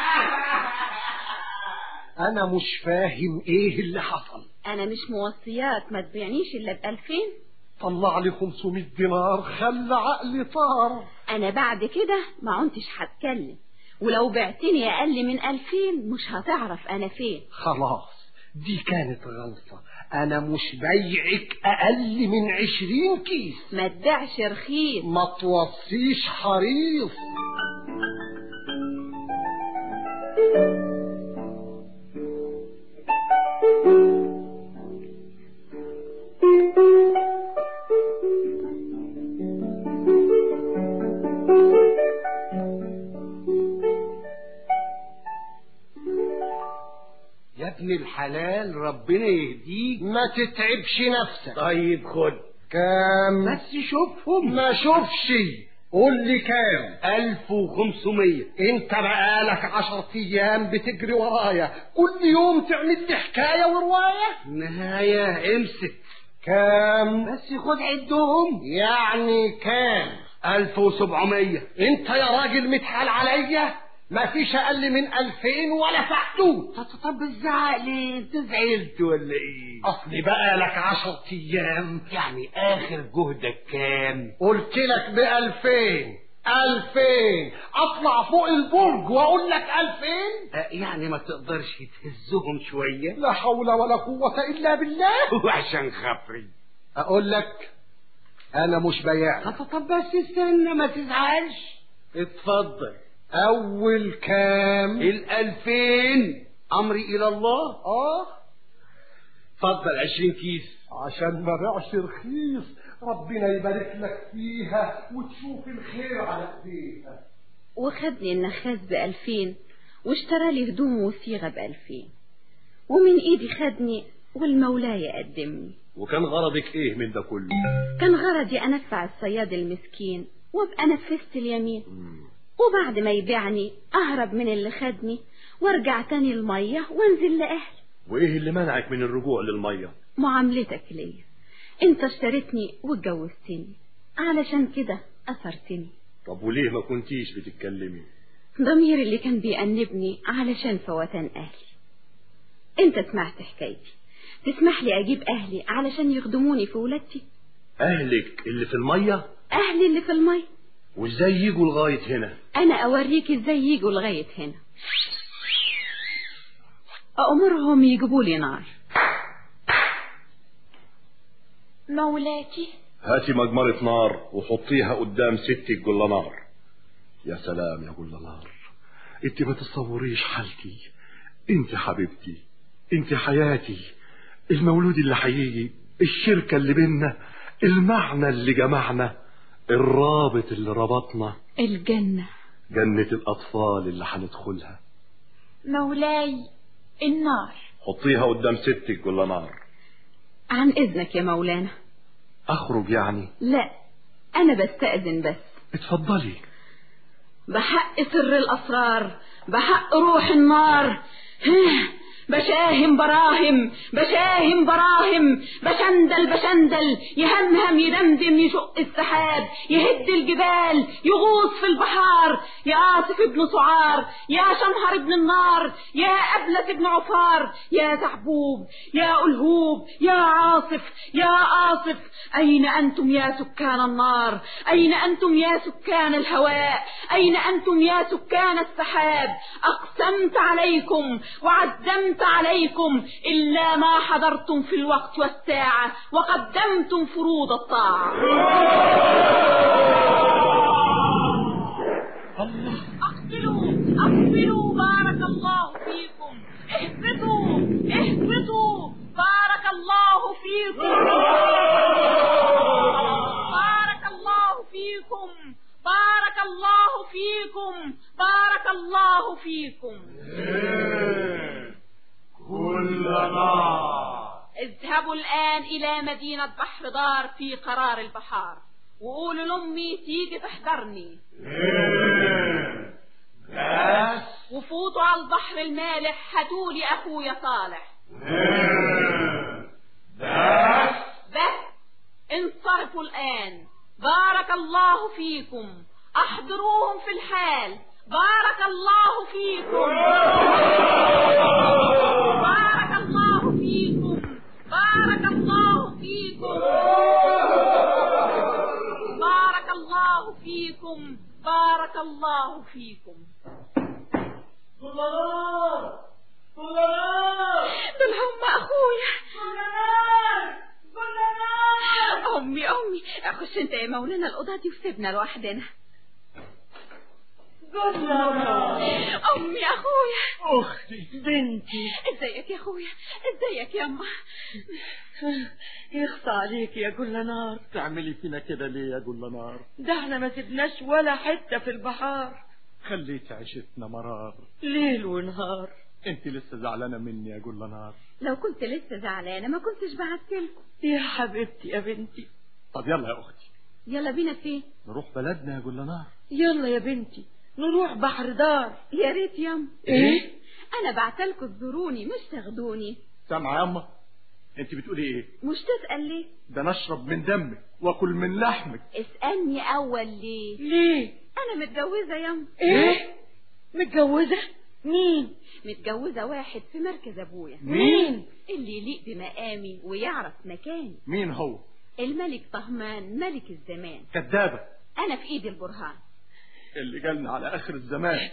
انا مش فاهم ايه اللي حصل. انا مش موصيات ما تبيعنيش الا بألفين. طلع لي خمسمية دينار، خلى عقلي طار. انا بعد كده ما عنتش هتكلم، ولو بعتني اقل من ألفين مش هتعرف انا فين. خلاص، دي كانت غلطة، انا مش بيعك اقل من عشرين كيس. ما تبيعش رخيص، ما توصيش حريص. يا ابن الحلال ربنا يهديك، ما تتعبش نفسك. طيب خد. كام؟ بس شوفهم. ما شوفش. قول لي كام؟ ألف وخمسمية. انت بقالك عشر ايام بتجري ورايا، كل يوم تعمل لي حكاية ورواية. نهاية امسك. كام؟ بس خد عدهم. يعني كام؟ ألف وسبعمية. انت يا راجل متحال عليا، ما فيش اقل من الفين ولا فحتوت. طب الزعق ليه؟ انت زعلت ولا ايه؟ اصلي بقالك عشر ايام. يعني اخر جهدك كام؟ قلت لك بألفين. ألفين اطلع فوق البرج واقول لك ألفين؟ أه يعني ما تقدرش تهزهم شوية؟ لا حول ولا قوة الا بالله. وعشان خاطري اقول لك انا مش بياع. طب بس استنى ما تزعلش. اتفضل. اول كام؟ الألفين. امري الى الله. اه اتفضل عشرين كيس. عشان ما بيعش رخيص، ربنا يبارك لك فيها وتشوف الخير على ايديها. وخدني النخاس بألفين واشترى لي هدوم وصيغة بألفين، ومن ايدي خدني والمولاي قدمني. وكان غرضك ايه من ده كله؟ كان غرضي انفع الصياد المسكين وابقى نفذت اليمين، وبعد ما يبيعني اهرب من اللي خدني وارجع تاني المية وانزل لأهلي. وايه اللي منعك من الرجوع للمية؟ معاملتك ليا، انت اشتريتني واتجوزتني، علشان كده اثرتني. طب وليه ما كنتيش بتتكلمي؟ ضميري اللي كان بيأنبني علشان فوتان اهلي. انت سمعت حكايتي، تسمح لي اجيب اهلي علشان يخدموني في ولادتي؟ اهلك اللي في المية؟ اهلي اللي في المية. وازاي يجوا لغاية هنا؟ انا اوريك ازاي يجوا لغاية هنا. أأمرهم يجيبوا لي نار. مولاكي هاتي مجمرة نار وحطيها قدام ستك جل نار. يا سلام يا جل نار، انت ما تصوريش حالتي، انت حبيبتي، انت حياتي، المولود اللي هيجي، الشركة اللي بينا، المعنى اللي جمعنا، الرابط اللي ربطنا، الجنة، جنة الأطفال اللي هندخلها. مولاي النار. حطيها قدام ستك جل نار. عن إذنك يا مولانا. أخرج يعني؟ لا أنا بستأذن بس. اتفضلي. بحق سر الأسرار، بحق روح النار، بشاهم براهم بشاهم براهم، بشندل بشندل، يهمهم يدمدم، يشق السحاب، يهد الجبال، يغوص في البحار. يا آصف ابن سعار، يا شمهر ابن النار، يا أبلة ابن عفار، يا زعبوب، يا ألهوب، يا عاصف، يا آصف، أين أنتم يا سكان النار؟ أين أنتم يا سكان الهواء؟ أين أنتم يا سكان السحاب؟ أقسمت عليكم وعدمت عليكم إلا ما حضرتم في الوقت والساعة وقدمتم فروض الطاعة. الله. أقبلوا أقبلوا، بارك الله فيكم. اهبطوا اهبطوا، بارك الله فيكم. بارك الله فيكم بارك الله فيكم بارك الله فيكم. كلنا اذهبوا الآن إلى مدينة بحر دار في قرار البحار، وقولوا لأمي تيجي تحضرني. بس وفوتوا على البحر المالح، هاتولي أخويا صالح. بس بس انصرفوا الآن. بارك الله فيكم، احضروهم في الحال. بارك الله فيكم بارك الله فيكم بارك الله فيكم بارك الله فيكم بارك الله فيكم. بارك الله فيكم. دول هم اخويا. امي امي اخش انت يا مولانا الاوضه دي وسيبنا لوحدنا. امي اخويا. اختي بنتي. ازيك يا اخويا؟ ازيك يا اما؟ يخصى عليك يا جل نار. تعملي فينا كده ليه يا جل نار؟ ده احنا ما سبناش ولا حته في البحار. خليت عيشتنا مرار ليل ونهار. انت لسه زعلانه مني يا جل نار؟ لو كنت لسه زعلانه ما كنتش بعتلكم. يا حبيبتي يا بنتي. طب يلا يا اختي. يلا بينا فين؟ نروح بلدنا يا جل نار. يلا يا بنتي نروح بحر دار. يا ريت ياما. ايه؟ انا بعتلكوا تزوروني مش تاخدوني. سامعه يا اما؟ انت بتقولي ايه؟ مش تسأل ليه؟ ده نشرب من دمك واكل من لحمك. اسألني اول ليه؟ ليه؟ انا متجوزة ياما. ايه؟ متجوزة؟ مين؟ متجوزة واحد في مركز ابويا. مين؟ اللي يليق بمقامي ويعرف مكاني. مين هو؟ الملك طهمان ملك الزمان. كذابة. انا في ايدي البرهان. اللي جالنا على اخر الزمان.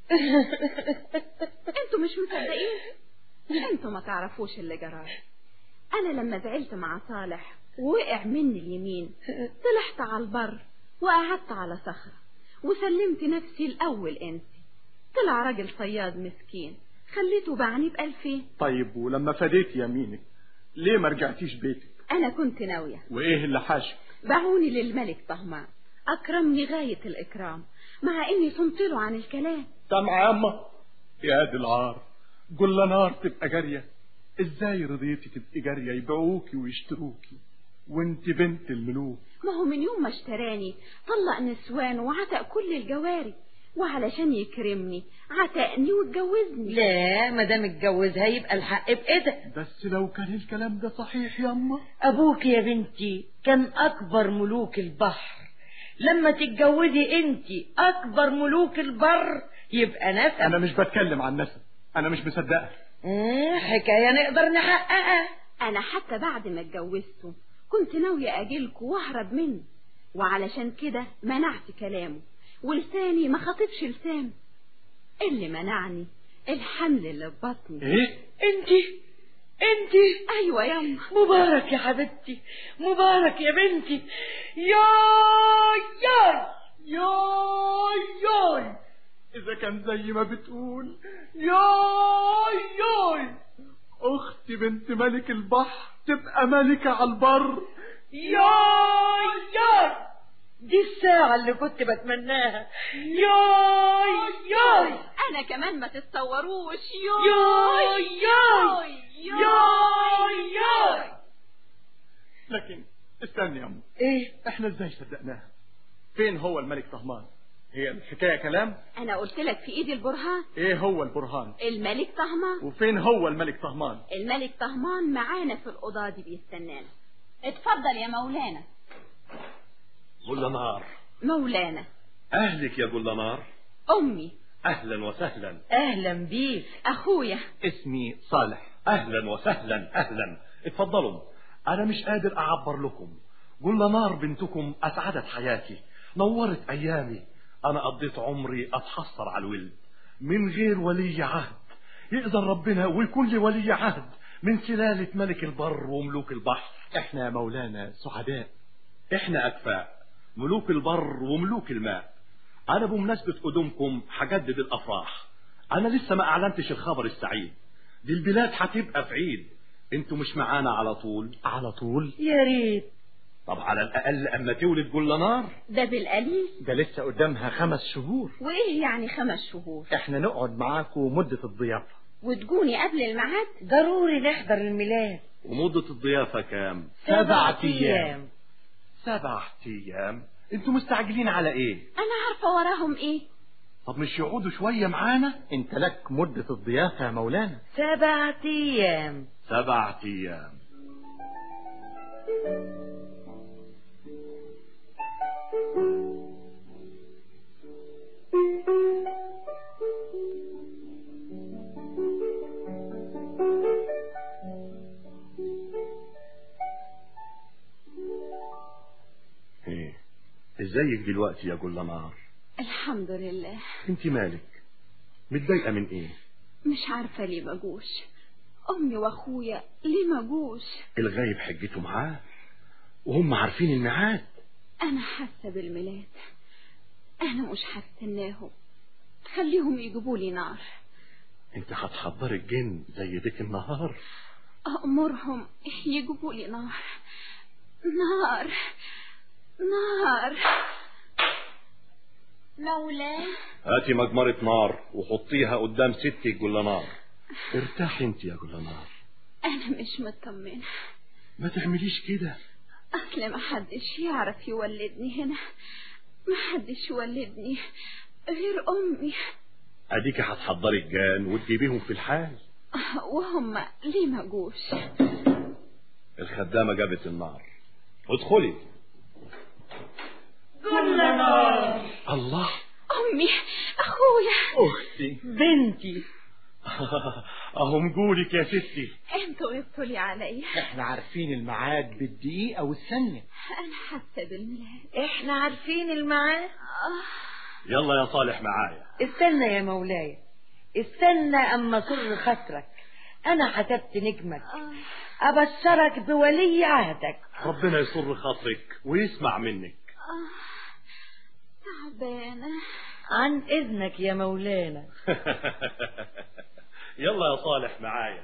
انتوا مش مصدقين؟ انتوا ما تعرفوش اللي جرى. انا لما زعلت مع صالح ووقع مني اليمين طلعت على البر وقعدت على صخرة وسلمت نفسي الاول انسي. طلع راجل صياد مسكين خليته باعني بألفين. طيب ولما فديت يمينك ليه ما رجعتيش بيتك؟ انا كنت ناوية. وايه اللي حاشك؟ باعوني للملك طهمان اكرمني غاية الاكرام مع اني صمت له عن الكلام. سامعة يا اما؟ يا دي العار. جل نار تبقى جارية. ازاي رضيتي تبقي جارية يبيعوكي ويشتروكي وانت بنت الملوك؟ ما هو من يوم ما اشتراني طلق نسوان وعتق كل الجواري وعلشان يكرمني عتقني واتجوزني. لا ما دام اتجوزها يبقى الحق بإيدك. بس لو كان الكلام ده صحيح يا اما. ابوك يا بنتي كان اكبر ملوك البحر. لما تتجوزي انتي اكبر ملوك البر يبقى نسب. انا مش بتكلم عن نسب. انا مش مصدقها. ايه حكاية نقدر نحققها. انا حتى بعد ما اتجوزته كنت ناوية اجيلكوا واهرب منه وعلشان كده منعت كلامه ولساني ما خاطبش لسانه. اللي منعني الحمل اللي في بطني. ايه؟ انتي انتي؟ ايوه ياما. مبارك يا حبيبتي مبارك يا بنتي. ياي ياي ياي ياي. اذا كان زي ما بتقول ياي ياي اختي بنت ملك البحر تبقى ملكة على البر. ياي ياي دي الساعة اللي كنت بتمناها. ياي ياي. انا كمان ما تتصوروش. ياي ياي ياي ياي. لكن استني يا أم. ايه؟ احنا ازاي صدقناها؟ فين هو الملك طهمان؟ هي الحكاية كلام؟ انا قلت لك في ايدي البرهان. ايه هو البرهان؟ الملك طهمان. وفين هو الملك طهمان؟ الملك طهمان معانا في الأوضة دي بيستنانا. اتفضل يا مولانا. جل نار. مولانا. اهلك يا جل نار. امي. اهلا وسهلا. اهلا بيك. اخويا. اسمي صالح. اهلا وسهلا اهلا. اتفضلوا. انا مش قادر اعبر لكم. جل نار بنتكم اسعدت حياتي نورت ايامي. انا قضيت عمري اتحسر على الولد من غير ولي عهد. يقدر ربنا ويكون لي ولي عهد من سلالة ملك البر وملوك البحر. احنا يا مولانا سعداء. احنا اكفاء ملوك البر وملوك الماء. انا بمناسبة قدومكم هجدد الافراح. انا لسه ما اعلنتش الخبر السعيد. دي البلاد هتبقى في عيد. انتوا مش معانا على طول؟ على طول يا ريت. طب على الاقل اما تولد جل نار. ده بالقليل. ده لسه قدامها خمس شهور. وايه يعني خمس شهور؟ احنا نقعد معاكم مدة الضيافة. وتجوني قبل الميعاد؟ ضروري نحضر الميلاد. ومدة الضيافة كام؟ سبعة ايام. سبعة ايام؟ انتوا مستعجلين على ايه؟ انا عارفة وراهم ايه. طب مش يقعدوا شوية معانا؟ انت لك مدة الضيافة يا مولانا. سبعة ايام. سبعة ايام. ايه ازيك دلوقتي يا جل نار؟ الحمد لله. انت مالك؟ متضايقة من ايه؟ مش عارفة ليه ما جوش. امي واخويا ليه ما جوش؟ الغايب حجته معاه وهم عارفين الميعاد. انا حاسة بالميلاد، انا مش هستناهم، خليهم يجيبوا لي نار. انت هتحضر الجن زي ديك النهار؟ أأمرهم يجيبوا لي نار نار نار. مولاي هاتي مجمرة نار وحطيها قدام ستي جلنار. ارتاحي انت يا جلنار. أنا مش مطمنة. ما تعمليش كده، أصل ما حدش يعرف يولدني هنا، ما حدش يولدني غير أمي. اديكي هتحضري الجان وتجيبيهم في الحال. وهم ليه ما جوش؟ الخدامة جابت النار. ادخلي. جلنار. الله، أمي، أخويا، أختي، بنتي. أهم جولك يا ستي. انتوا غبتوا لي عليا. احنا عارفين الميعاد بالدقيقة والثانية. أنا حاسة بالميلاد. احنا عارفين الميعاد. يلا يا صالح معايا. استنى يا مولاي، استنى اما سر خاطرك. انا حسبت نجمك، ابشرك بولي عهدك. ربنا يسر خاطرك ويسمع منك. تعبانة. عن اذنك يا مولانا. يلا يا صالح معايا.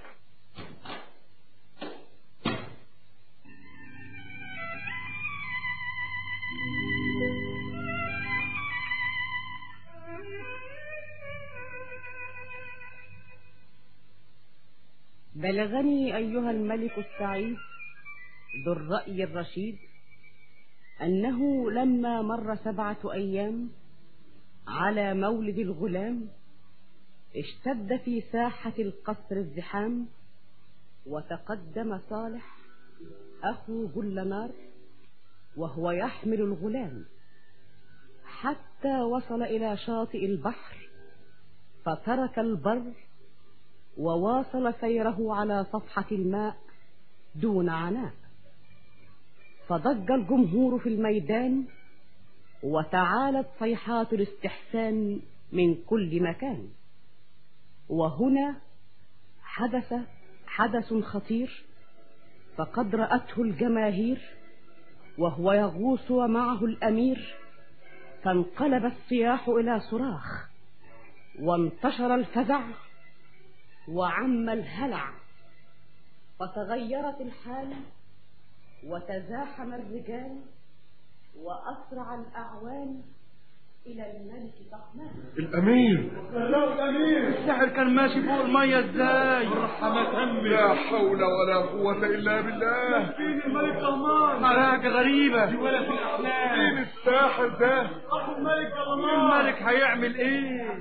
بلغني أيها الملك السعيد ذو الرأي الرشيد أنه لما مر سبعة أيام على مولد الغلام اشتد في ساحة القصر الزحام، وتقدم صالح أخو جلنار وهو يحمل الغلام حتى وصل إلى شاطئ البحر، فترك البر وواصل سيره على صفحة الماء دون عناء. فضج الجمهور في الميدان، وتعالت صيحات الاستحسان من كل مكان. وهنا حدث حدث خطير، فقد رأته الجماهير وهو يغوص ومعه الأمير، فانقلب الصياح إلى صراخ، وانتشر الفزع وعم الهلع، فتغيرت الحال وتزاحم الرجال وأسرع الأعوان إلى الملك طهمان. الأمير لا الأمير، السحر كان ماشي فوق المية ازاي؟ مرحبا أمي. لا حول ولا قوة إلا بالله. فين الملك طهمان؟ حاجة غريبة دي ولا في الأحلام. مين الساحر ده؟ أخو الملك طهمان. الملك هيعمل إيه؟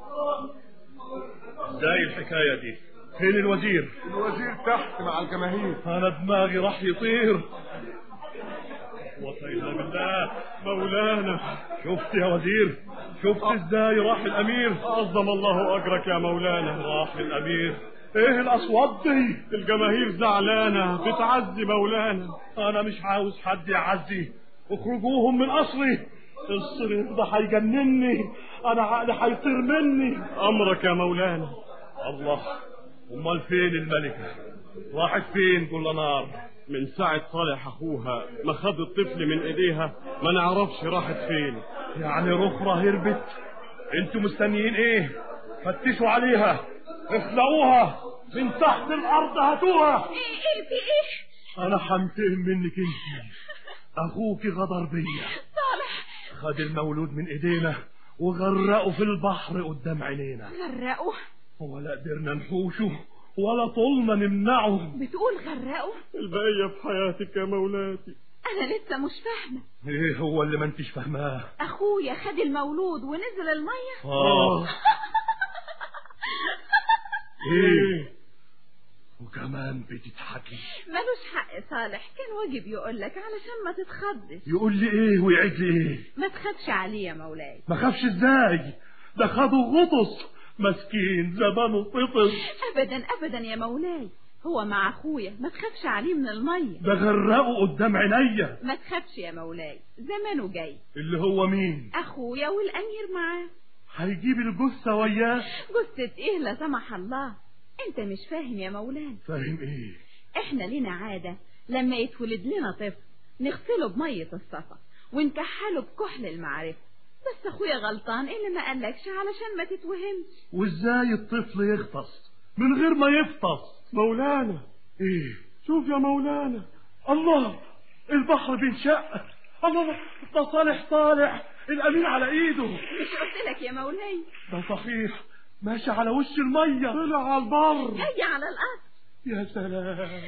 ازاي الحكاية دي؟ فين الوزير؟ الوزير تحت مع الجماهير. انا دماغي راح يطير. قوة الا بالله. مولانا، شفت يا وزير؟ شفت ازاي راح الامير؟ عظم الله اجرك يا مولانا. راح الامير. ايه الاصوات دي؟ الجماهير زعلانة بتعزي مولانا. انا مش عاوز حد يعزي، اخرجوهم من قصري. الصريخ ده هيجنني، انا عقلي هيطير مني. امرك يا مولانا. الله، امال فين الملكة؟ راحت فين جلنار؟ من ساعة صالح اخوها ما خد الطفل من ايديها ما نعرفش راحت فين. يعني رخرة هربت؟ انتوا مستنيين ايه؟ فتشوا عليها، اخلعوها من تحت الارض، هاتوها. ايه ايه في ايه؟ انا هنتقم منك انت. اخوك غدر بيا، صالح خد المولود من ايدينا وغرقه في البحر قدام عينينا. غرقه؟ ولا قدرنا نحوشه ولا طولنا نمنعه. بتقول غرقه؟ البقية في حياتك يا مولاتي. انا لسه مش فاهمه. ايه هو اللي ما انتش فاهماه؟ اخويا خد المولود ونزل الميه. اه ايه وكمان بتضحكي؟ ملوش حق صالح، كان واجب يقول لك علشان ما تتخضش. يقول لي ايه ويعيد لي ايه؟ ما تخافش عليه يا مولاي. ما خافش ازاي؟ ده خده غطس، مسكين زمانه طفل. ابدا ابدا يا مولاي، هو مع اخويا، ما تخافش عليه من الميه. ده غرقه قدام عينيا. ما تخافش يا مولاي، زمانه جاي. اللي هو مين؟ اخويا والامير معاه. هيجيب الجثة وياه؟ جثة ايه لا سمح الله؟ انت مش فاهم يا مولانا. فاهم ايه؟ احنا لنا عادة لما يتولد لنا طفل نغسله بمية الصفا ونكحله بكحل المعرفة. بس اخويا غلطان اللي ما قالكش علشان ما تتوهمش. وازاي الطفل يغطس من غير ما يفطس؟ مولانا ايه؟ شوف يا مولانا، الله البحر بينشق. الله ده صالح صالح الامين على ايده. مش قلت لك يا مولاي؟ ده صحيح ماشي على وش المية، طلع على البر. هيا على الارض. يا سلام.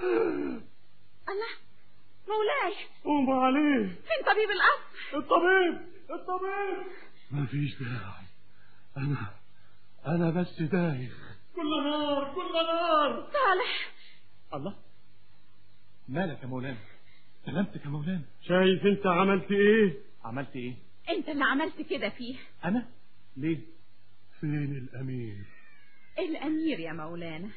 الله مولاي قوم عليه. فين طبيب القصر؟ الطبيب الطبيب. مفيش داعي، انا انا بس دايخ. كل نار كل نار. صالح. الله مالك يا مولانا؟ سلامتك يا مولانا. شايف انت عملت ايه؟ عملت ايه؟ انت اللي عملت كده فيه. انا؟ ليه؟ فين الامير؟ الامير يا مولانا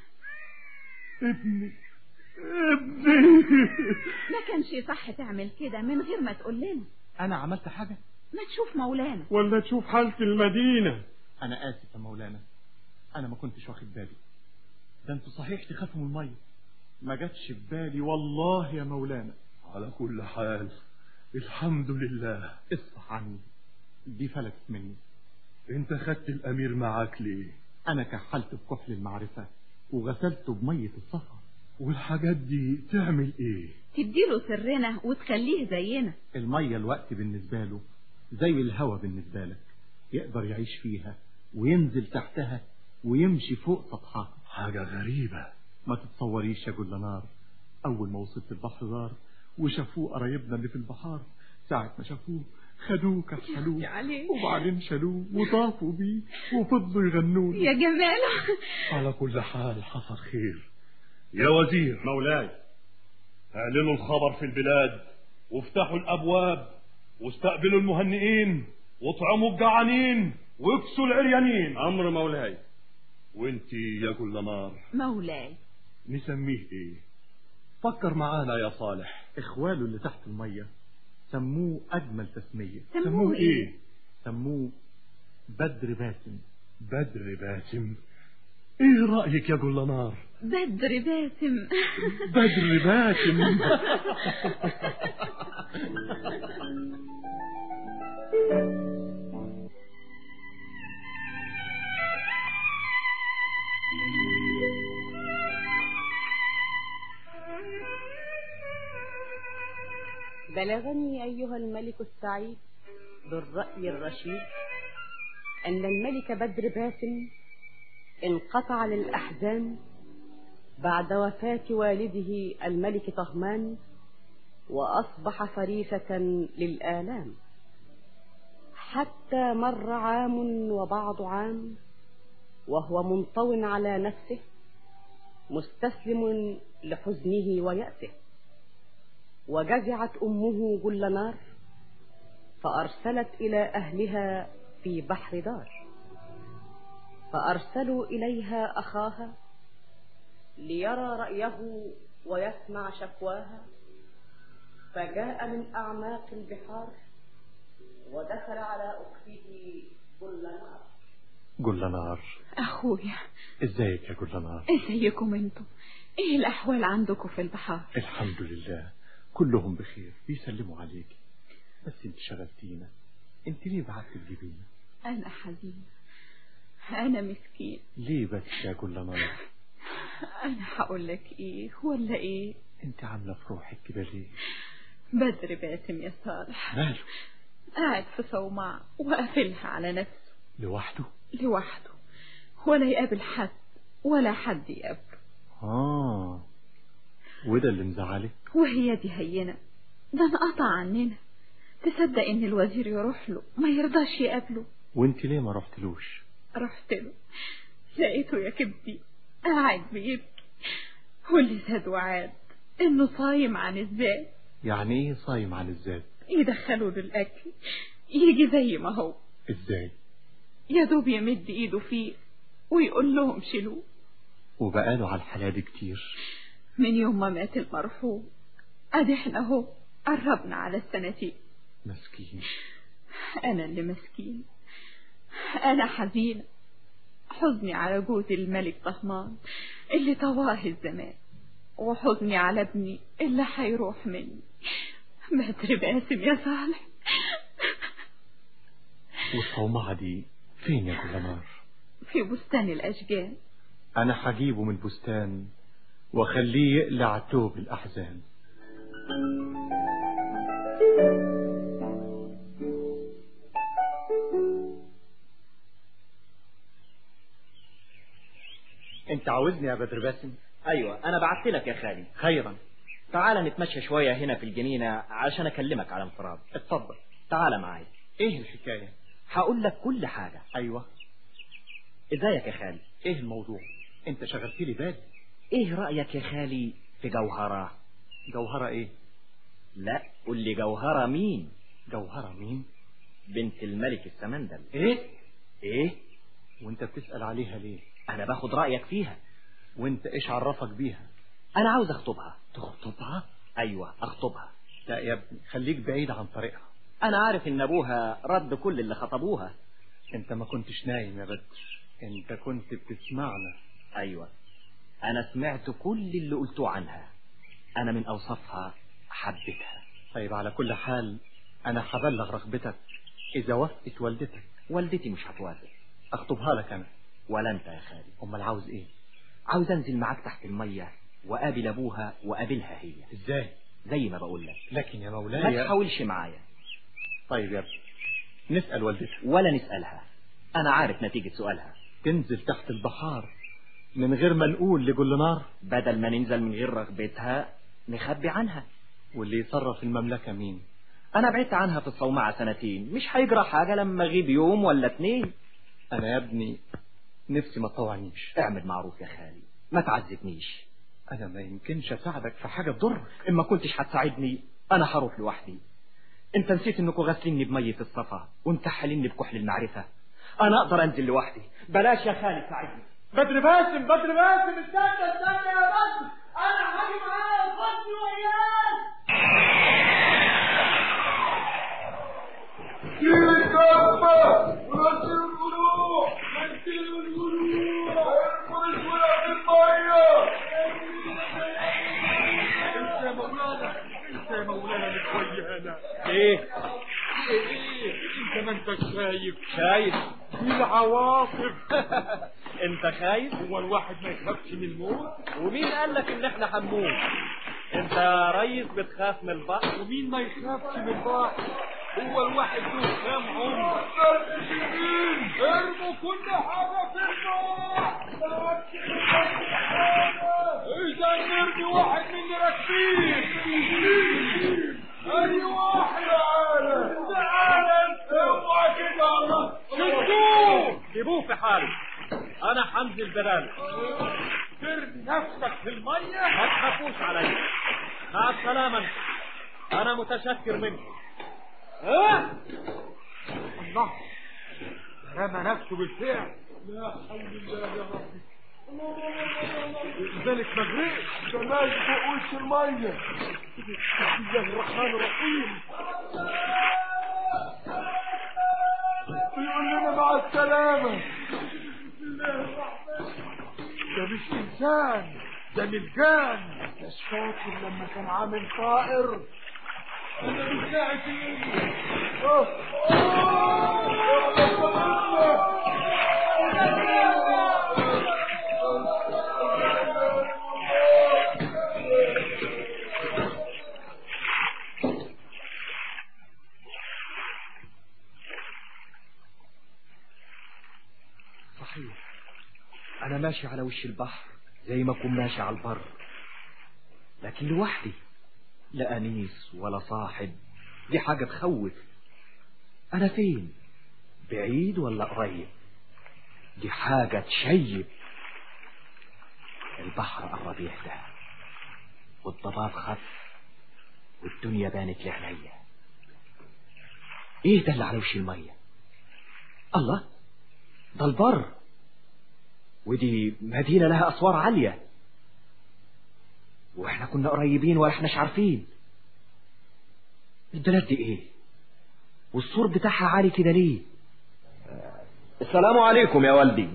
ابني ابني. ما كانش صح تعمل كده من غير ما تقول لنا. انا عملت حاجة؟ ما تشوف مولانا ولا تشوف حالة المدينة. انا اسف يا مولانا، انا ما كنتش واخد بالي. ده انتوا صحيح تخافوا من المية. ما جاتش في بالي والله يا مولانا. على كل حال الحمد لله. اصفح عني، دي فلتت مني. انت خدت الامير معاك ليه؟ انا كحلت بكحل المعرفة وغسلته بمية الصفا. والحاجات دي تعمل ايه؟ تديله سرنا وتخليه زينا. المية الوقت بالنسبة له زي الهوا بالنسبة لك، يقدر يعيش فيها وينزل تحتها ويمشي فوق سطحها. حاجة غريبة. ما تتصوريش يا جل نار، اول ما وصلت البحر دار وشافوه قرايبنا اللي في البحار، ساعة ما شافوه خدوه كحلوه وبعدين شالوه وطافوا بيه وفضلوا يغنوا يا جماله. على كل حال حصل خير. يا وزير مولاي، اعلنوا الخبر في البلاد وافتحوا الابواب واستقبلوا المهنئين واطعموا الجعانين واكسوا العريانين. امر مولاي. وانتي يا كل نار مولاي نسميه ايه؟ فكر معانا يا صالح. اخواله اللي تحت المية سموه اجمل تسمية. سموه ايه؟ سموه بدر باسم. بدر باسم؟ ايه رأيك يا كل نار؟ بدر باسم. بدر باسم. بلغني أيها الملك السعيد بالرأي الرشيد أن الملك بدر باسم انقطع للأحزان بعد وفاة والده الملك طهمان، وأصبح فريسة للآلام، حتى مر عام وبعض عام وهو منطو على نفسه مستسلم لحزنه ويأسه. وجزعت أمه جل نار فأرسلت إلى أهلها في بحر دار، فأرسلوا إليها أخاها ليرى رأيه ويسمع شكواها، فجاء من أعماق البحار ودخل على أخته جل نار. جل نار أخويا، ازيك يا جل نار؟ ازيكم انتم؟ ايه الأحوال عندكم في البحار؟ الحمد لله كلهم بخير بيسلموا عليك. بس انت شغلتينا، انت ليه بعت تجيبينا؟ أنا حزينة، أنا مسكين. ليه بس يا جل نار؟ أنا هقول لك إيه ولا إيه؟ انت عاملة في روحك كده ليه؟ بدر باسم يا صالح ماله؟ قاعد في صومعة وقافلها على نفسه لوحده؟ لوحده، ولا يقابل حد ولا حد يقابله. آه، وده اللي مزعلك؟ وهي دي هينة، ده انقطع عننا. تصدق ان الوزير يروح له ما يرضاش يقابله؟ وانت ليه ما رحتلوش؟ رحت له لقيته يا كبدي قاعد بيبكي، واللي زاد وعاد انه صايم عن الذات. يعني ايه صايم عن الذات؟ يدخلوا له الاكل يجي زي ما هو. ازاي؟ يا دوب يمد ايده فيه ويقول لهم شيلوه. وبقاله على الحالة دي كتير؟ من يوم ما مات المرحوم، ادي احنا اهو قربنا على السنتين. مسكين. انا اللي مسكين، أنا حزينة، حزني على جوز الملك طهمان اللي طواه الزمان، وحزني على ابني اللي حيروح مني. بدر باسم يا صالح. والصومعة دي فين يا جلنار؟ في بستان الأشجان. أنا حجيبه من البستان وخليه يقلع توب الأحزان. انت عاوزني يا بدر باسم؟ ايوه انا بعت لك يا خالي. خيرا. تعال نتمشى شوية هنا في الجنينة عشان اكلمك على انفراد. اتفضل. تعال معايا. ايه الحكاية؟ هقول لك كل حاجة. ايوه. ازيك يا خالي؟ ايه الموضوع؟ انت شغلت لي بالي. ايه رأيك يا خالي في جوهرة؟ جوهرة ايه؟ لا قول لي جوهرة مين؟ جوهرة مين؟ بنت الملك السمندل. ايه؟ ايه؟ وانت بتسأل عليها ليه؟ انا باخد رأيك فيها. وانت ايش عرفك بيها؟ انا عاوز اخطبها. تخطبها؟ ايوه اخطبها. لا يا ابني خليك بعيد عن طريقها. انا عارف ان ابوها رد كل اللي خطبوها. انت ما كنتش نايم يا بدر، انت كنت بتسمعنا. ايوه انا سمعت كل اللي قلتوه عنها. انا من اوصافها حبيتها. طيب على كل حال انا هبلغ رغبتك اذا وافقت والدتك. والدتي مش هتوافق. اخطبها لك انا. ولا انت يا خالي. امال عاوز ايه؟ عاوز انزل معاك تحت المية وقابل ابوها وقابلها هي. ازاي؟ زي ما بقول لك. لكن يا مولاي ما تحاولش معايا. طيب يا ابني نسأل والدتك. ولا نسألها، انا عارف نتيجة سؤالها. تنزل تحت البحار من غير ما نقول لجلنار؟ بدل ما ننزل من غير رغبتها نخبي عنها. واللي يصرف المملكة مين؟ انا بعدت عنها في الصومعة سنتين، مش هيجرى حاجة لما اغيب يوم ولا اتنين. انا يا ابني نفسي ما تطوعنيش. اعمل معروف يا خالي ما تعذبنيش. انا ما يمكنش اساعدك في حاجة تضر. ان ما كنتش هتساعدني انا هروح لوحدي. انت نسيت انكم غاسليني بمية الصفا ومتحليني بكحل المعرفة. انا اقدر انزل لوحدي. بلاش يا خالي ساعدني. بدر باسم بدر باسم استنى استنى يا بدر، انا هاجي معايا خدني وياك. الكفة ونزل القلوب نزل القلوب ارفض ولا في المية. انت يا مولانا انت يا مولانا متويانا. ايه ايه انت ما انت شايف شايف في العواصف. انت خايف؟ هو الواحد ما يخافش من الموت؟ ومين قال لك ان احنا هنموت؟ انت يا ريس بتخاف من البحر؟ ومين ما يخافش من البحر؟ هو الواحد له كام عمر؟ ارموا كل حاجة في البحر. اذا نرمي واحد من راكبين. اي واحد تعالى تعالى انت اوعى كده. شدوه جيبوه في حاله. انا هنزل بداله. ترمي نفسك في المية. ما تخافوش عليا. مع السلامة. انا متشكر منكم. ها الله رمى نفسه بالفعل. لا حول الله يا ربي. ذلك مغرق جمال فوقوش المية. بسم الله الرحمن الرحيم. بيقول لنا مع السلامة. ده مش انسان ده ملجان. مش فاكر لما كان عامل طائر. انا مش لاقي صحيح انا ماشي على وش البحر زي ما اكون ماشي على البر، لكن لوحدي، لا انيس ولا صاحب. دي حاجة تخوف. انا فين؟ بعيد ولا قريب؟ دي حاجة تشيب. البحر قرب يهدى والضباب خف والدنيا بانت لعليا. ايه ده اللي على وش المية؟ الله، ده البر، ودي مدينة لها اسوار عالية، واحنا كنا قريبين ولا احناش عارفين. البلد دي ايه؟ والسور بتاعها عالي كده ليه؟ السلام عليكم يا والدي.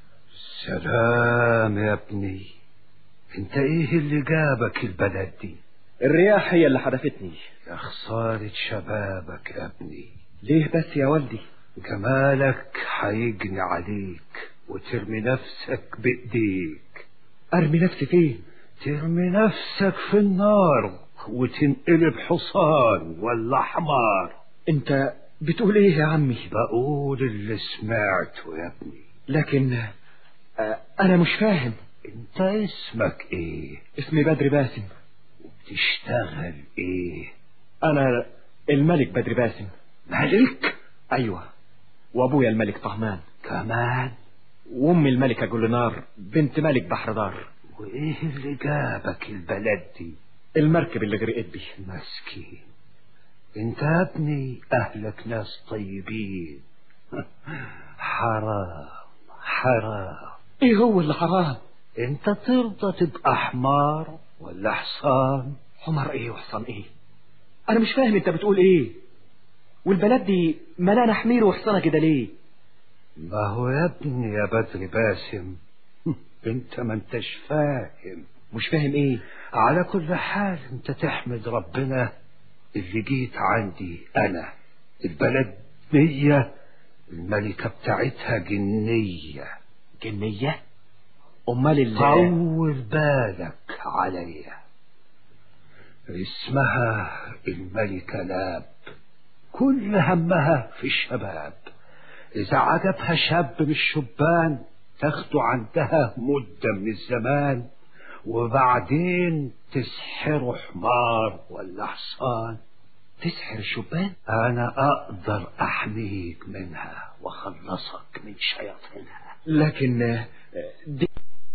سلام يا ابني. انت ايه اللي جابك البلد دي؟ الرياح هي اللي حدفتني. يا خسارة شبابك يا ابني. ليه بس يا والدي؟ جمالك هيجني عليك وترمي نفسك بايديك. ارمي نفسي فين؟ ترمي نفسك في النار وتنقلب حصان ولا حمار. انت بتقول ايه يا عمي؟ بقول اللي سمعته يا ابني. لكن انا مش فاهم. انت اسمك ايه؟ اسمي بدر باسم. وبتشتغل ايه؟ انا الملك بدر باسم. ملك؟ ايوه، وابويا الملك طهمان كمان، وامي الملكة جولنار بنت ملك بحردار. وايه اللي جابك البلد دي؟ المركب اللي غرقت بي. مسكين انت يا ابني، اهلك ناس طيبين. حرام حرام. ايه هو اللي حرام؟ انت ترضى تبقى حمار ولا حصان؟ حمار ايه وحصان ايه؟ انا مش فاهم انت بتقول ايه. والبلد دي ملانة حمير وحصانة كده ليه؟ ما هو يا ابني يا بدر باسم، انت ما انتش فاهم. مش فاهم ايه؟ على كل حال انت تحمد ربنا اللي جيت عندي انا. البلد دي الملكة بتاعتها جنية. جنية؟ امال اللي طول بالك عليا. اسمها الملكة لاب. كل همها في الشباب. اذا عجبها شاب من الشبان تاخده عندها مدة من الزمان، وبعدين تسحره حمار ولا حصان. تسحر الشبان؟ انا اقدر احميك منها واخلصك من شياطينها. لكن دي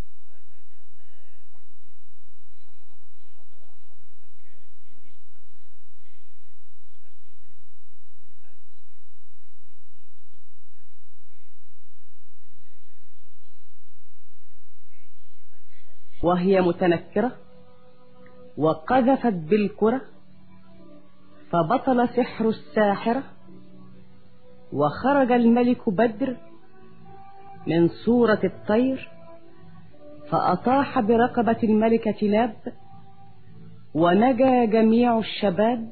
وهي متنكرة وقذفت بالكرة، فبطل سحر الساحرة، وخرج الملك بدر من صورة الطير، فأطاح برقبة الملكة لاب، ونجا جميع الشباب،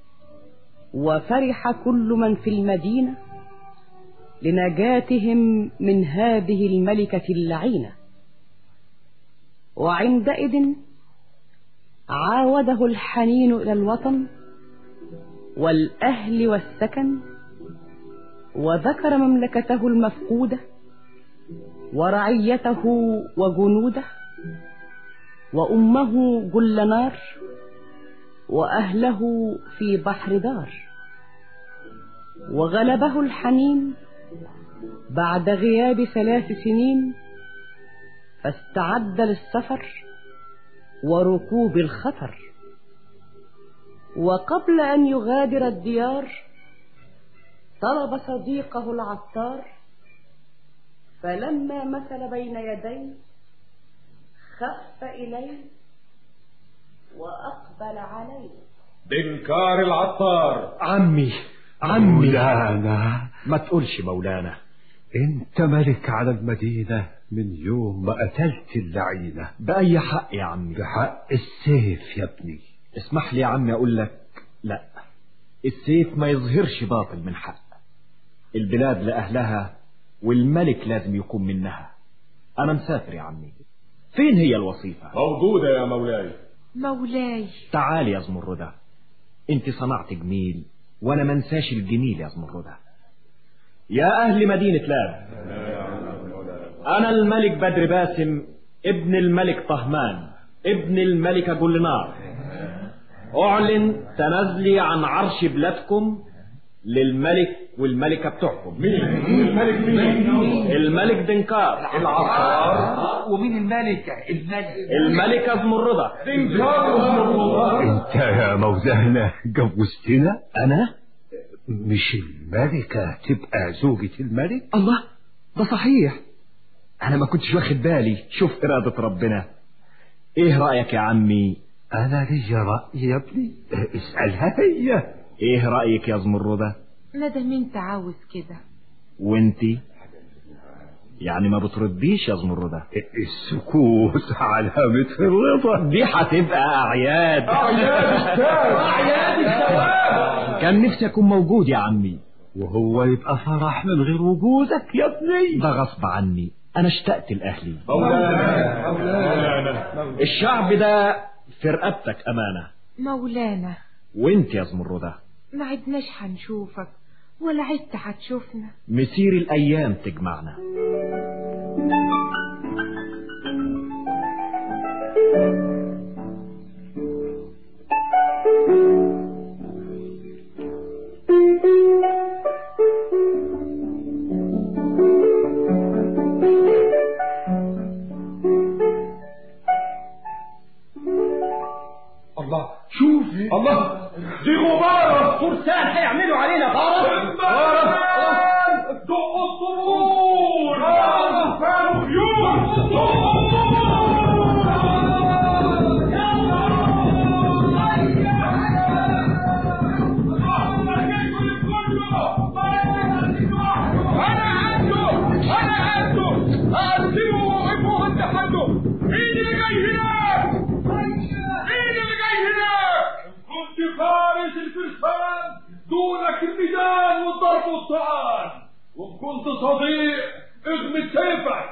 وفرح كل من في المدينة لنجاتهم من هذه الملكة اللعينة. وعندئذ عاوده الحنين إلى الوطن والأهل والسكن، وذكر مملكته المفقودة ورعيته وجنوده وأمه جولنار وأهله في بحر دار. وغلبه الحنين بعد غياب ثلاث سنين، فاستعد للسفر وركوب الخطر. وقبل أن يغادر الديار طلب صديقه العطار، فلما مثل بين يديه خف إليه وأقبل عليه. دنكار العطار. عمي عمي مولانا. ما تقولش مولانا. انت ملك على المدينة من يوم ما قتلت اللعينة. بأي حق يا عمي؟ بحق السيف يا ابني. اسمح لي يا عمي اقول لك لا، السيف ما يظهرش باطل من حق. البلاد لأهلها والملك لازم يكون منها. انا مسافر يا عمي. فين هي الوصيفة؟ موجودة يا مولاي. مولاي تعالي يا زمردة، انت صنعت جميل وانا منساش الجميل يا زمردة. يا اهل مدينة لاب، انا الملك بدر باسم ابن الملك طهمان ابن الملكة جولنار، اعلن تنازلي عن عرش بلادكم للملك والملكة بتوعكم. مين الملك؟ مين؟ الملك دنكار العطار. ومين الملكة؟ الملك الملكة زمردة. دنكار وزمردة. انت يا مولانا جوزتنا؟ انا مش الملكة تبقى زوجة الملك؟ الله، ده صحيح، انا ما كنتش واخد بالي. شوف ارادة ربنا. ايه رأيك يا عمي؟ انا لي رأي يا ابني، اسألها هي. ايه رأيك يا زمردة؟ مادام انت عاوز كده. وانتي؟ يعني ما بترديش يا زمردة؟ السكوت علامة الرضا. دي هتبقى أعياد. أعياد الشباب، أعياد الشباب. كان نفسي أكون موجود يا عمي. وهو يبقى فرح من غير وجودك يا ابني؟ ده غصب عني، أنا اشتقت لأهلي. مولانا مولانا الشعب ده في رقبتك أمانة. مولانا وانت يا زمردة ما عدناش هنشوفك ولا عدت هتشوفنا. مسير الأيام تجمعنا. الله شوفي الله دي غبارة فرسان هيعملوا علينا غارة. غارة دق الطبول غارة خيول. أنا عنده أنا عنده أرسلوا وقفوا عند حده. مين اللي جاي هناك؟ مين اللي جاي هناك؟ كنت فارس الفرسان دونك الميدان والضرب والطعان، وإن كنت صديق اغمد سيفك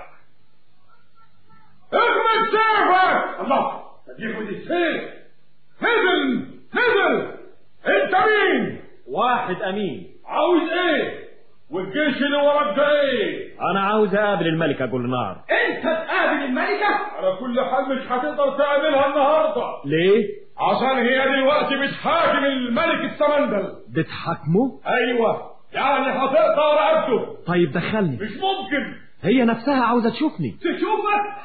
اغمد سيفك. الله تجيبوا دي السيف. نزل نزل. انت مين؟ واحد أمين. عاوز ايه؟ والجيش اللي وراك ده ايه؟ أنا عاوز أقابل الملكة جولنار. انت تقابل الملكة؟ على كل حال مش هتقدر تقابلها النهارده. ليه؟ عشان هي دلوقتي بتحاكم الملك السمندل. بتحاكمه؟ ايوه، يعني هتقطع رقبته. طيب دخلني. مش ممكن. هي نفسها عاوزة تشوفني. تشوفك؟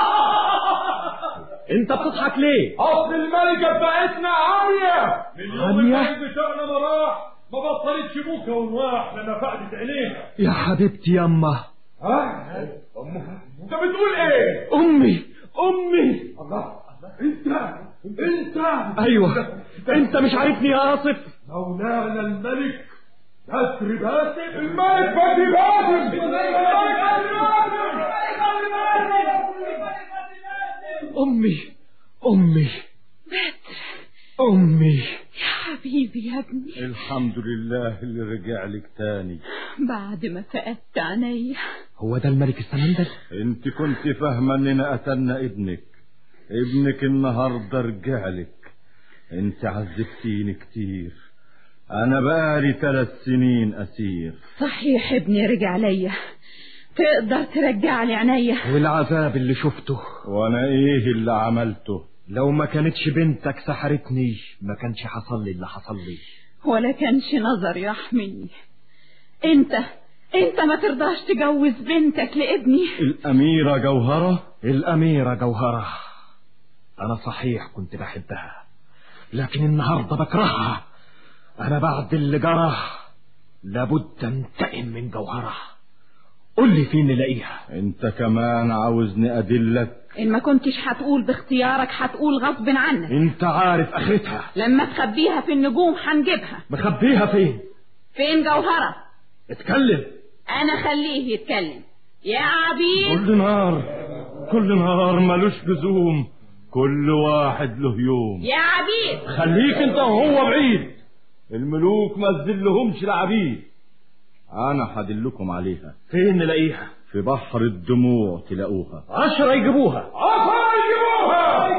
انت بتضحك ليه؟ اصل الملكة بتاعتنا عامية. من يوم عامية؟ الملك بتاعنا ما راح ما بطلتش بوكا ونواح لما فقدت عينيها. يا حبيبتي يما. ها؟ امها؟ انت بتقول ايه؟ امي امي. الله انت انت ايوه انت مش عارفني يا آصف. مولانا الملك بدر باسم. الملك بدر باسم. امي امي بدر امي. يا حبيبي يا ابني. الحمد لله اللي رجع لك تاني بعد ما فقدت عينيا. هو ده الملك السمندل؟ انت كنت فاهمه اننا قتلنا ابنك. ابنك النهارده رجع لك. انت عذبتيني كتير. انا بقالي ثلاث سنين اسير. صحيح ابني رجع ليا. تقدر ترجع لي عينيا. والعذاب اللي شفته. وانا ايه اللي عملته؟ لو ما كانتش بنتك سحرتني ما كانش حصل لي اللي حصل لي. ولا كانش نظر يحميني. انت انت ما ترضاش تجوز بنتك لابني. الاميرة جوهرة. الاميرة جوهرة انا صحيح كنت بحبها، لكن النهاردة بكرهها. انا بعد اللي جرى لابد انتقم من جوهرة. قل لي فين نلاقيها. انت كمان عاوزني ادلك؟ ان ما كنتش هتقول باختيارك هتقول غصب عنك. انت عارف اخرتها. لما تخبيها في النجوم هنجيبها. مخبيها فين؟ فين جوهرة؟ اتكلم. انا خليه يتكلم. يا عبيد. كل نهار كل نهار ملوش لزوم. كل واحد له يوم. يا عبيد خليك انت وهو بعيد. الملوك ما تذلهمش العبيد. انا هدلكم عليها. فين نلاقيها؟ في بحر الدموع تلاقوها. عشرة يجيبوها. عشرة يجيبوها.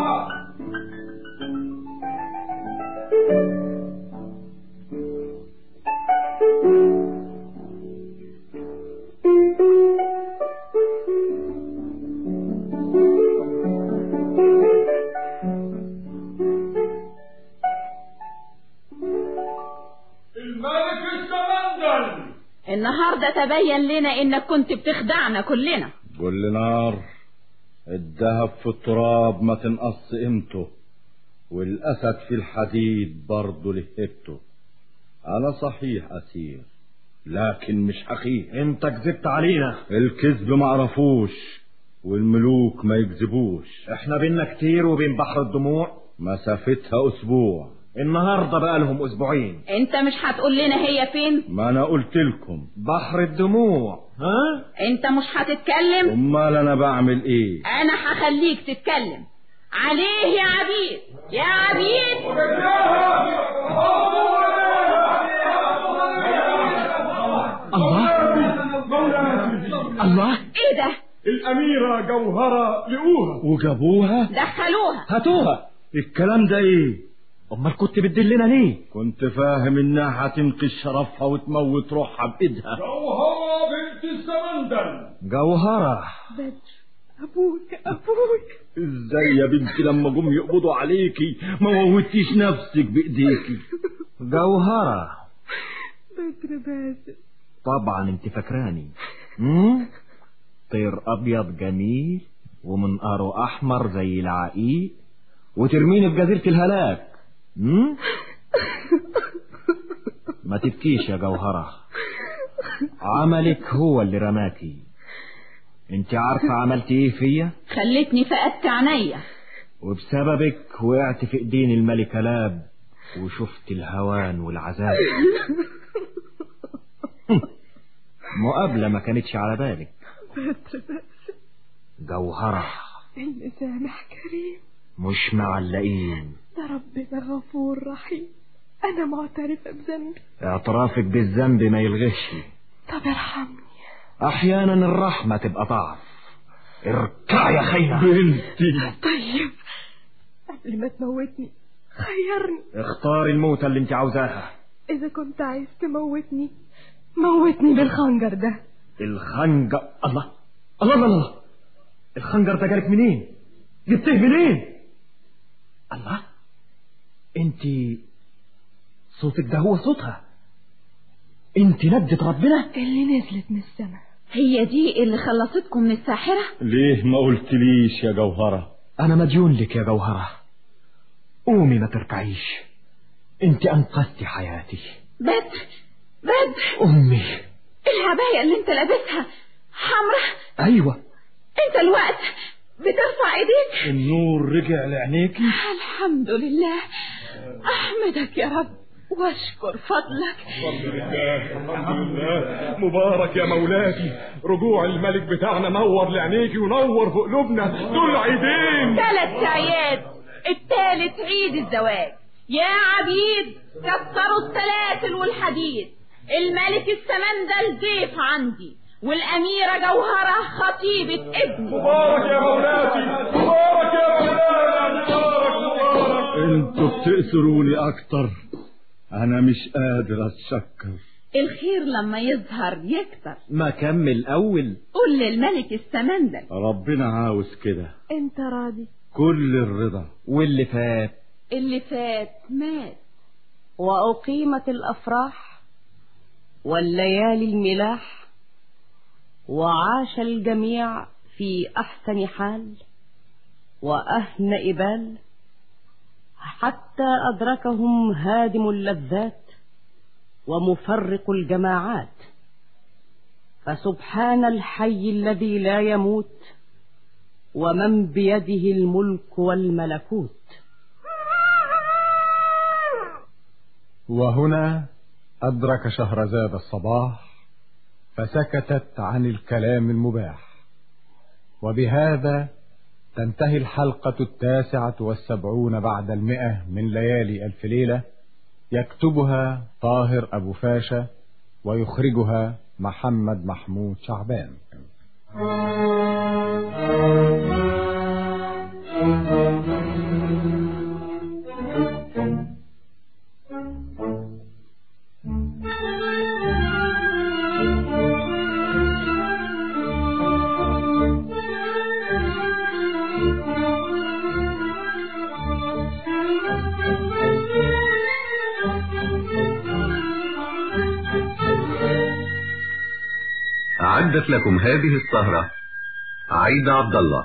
الملك السمندل. النهاردة تبين لنا انك كنت بتخدعنا كلنا. قول نار الذهب في التراب ما تنقص قيمته، والاسد في الحديد برضه لهبته. انا صحيح اسير لكن مش حقيقي. انت كذبت علينا. الكذب معرفوش والملوك ما يكذبوش. احنا بينا كتير وبين بحر الدموع مسافتها اسبوع. النهاردة بقى لهم اسبوعين. انت مش هتقول لنا هي فين؟ ما انا قلت لكم بحر الدموع. ها؟ انت مش هتتكلم؟ امال انا بعمل ايه؟ انا هخليك تتكلم. عليه يا عبيد، يا عبيد. الله الله، ايه ده؟ الأميرة جوهرة لقوها وجابوها دخلوها هاتوها. الكلام ده ايه؟ امال كنت بتدلنا ليه؟ كنت فاهم انها هتنقذ شرفها وتموت روحها بايدها. جوهرة بنت السمندل. جوهرة بدر، ابوك ابوك. ازاي يا بنتي لما جم يقبضوا عليكي ما موتيش نفسك بايديكي؟ جوهرة. بدر باسل. طبعا انت فاكراني امم طير ابيض جميل ومنقاره احمر زي العقيق وترميني في جزيرة الهلاك. امم ما تبكيش يا جوهرة، عملك هو اللي رماكي. انت عارفة عملت ايه فيا؟ خلتني فقدت عينيا، وبسببك وقعت في ايدين الملكة لاب وشفت الهوان والعذاب. مقابلة ما كانتش على بالك. جوهرة اللي سامح كريم مش معلقين. ده ربنا غفور رحيم. انا معترفة بذنبي. اعترافك بالذنب ما يلغش. طب ارحمني. احيانا الرحمة تبقى ضعف. اركع يا خينا بنتي. طيب قبل ما تموتني خيرني. اختاري الموتة اللي انت عاوزاها. اذا كنت عايز تموتني موتني بالخنجر ده. الخنجر؟ الله الله الله الله، الخنجر ده جالك منين؟ جبتيه منين؟ الله، انت صوتك ده هو صوتها. انت ندت ربنا اللي نزلت من السماء. هي دي اللي خلصتكم من الساحرة؟ ليه ما قلتليش يا جوهرة؟ انا مديون لك يا جوهرة. قومي ما تركعيش، انت انقذتي حياتي. بدر بدر، امي العباية اللي انت لابسها حمرا. ايوه انت الوقت بترفع ايديك. النور رجع لعينيكي. الحمد لله، احمدك يا رب واشكر فضلك. الحمد لله الحمد لله، مبارك يا مولاتي. رجوع الملك بتاعنا نور لعينيكي ونور في قلوبنا. دول عيدين، ثلاث اعياد، الثالث عيد الزواج. يا عبيد كسروا السلاسل والحديد. الملك السمندل ضيف عندي، والأميرة جوهرة خطيبة ابني. مبارك يا مولاتي، مبارك يا مولاتي، مبارك مبارك. انتوا بتأثروني اكتر، انا مش قادر اتشكر. الخير لما يظهر يكتر. ما كمل اول. قول للملك السمندل ربنا عاوز كده. انت راضي؟ كل الرضا. واللي فات اللي فات مات. وأقيمت الأفراح والليالي الملاح، وعاش الجميع في أحسن حال وأهنأ بال، حتى أدركهم هادم اللذات ومفرق الجماعات. فسبحان الحي الذي لا يموت ومن بيده الملك والملكوت. وهنا أدرك شهرزاد الصباح فسكتت عن الكلام المباح. وبهذا تنتهي الحلقة التاسعة والسبعون بعد المئة من ليالي ألف ليلة، يكتبها طاهر أبو فاشا ويخرجها محمد محمود شعبان. أعدت لكم هذه السهرة عايدة عبد الله.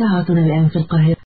ساعتنا الآن في القاهرة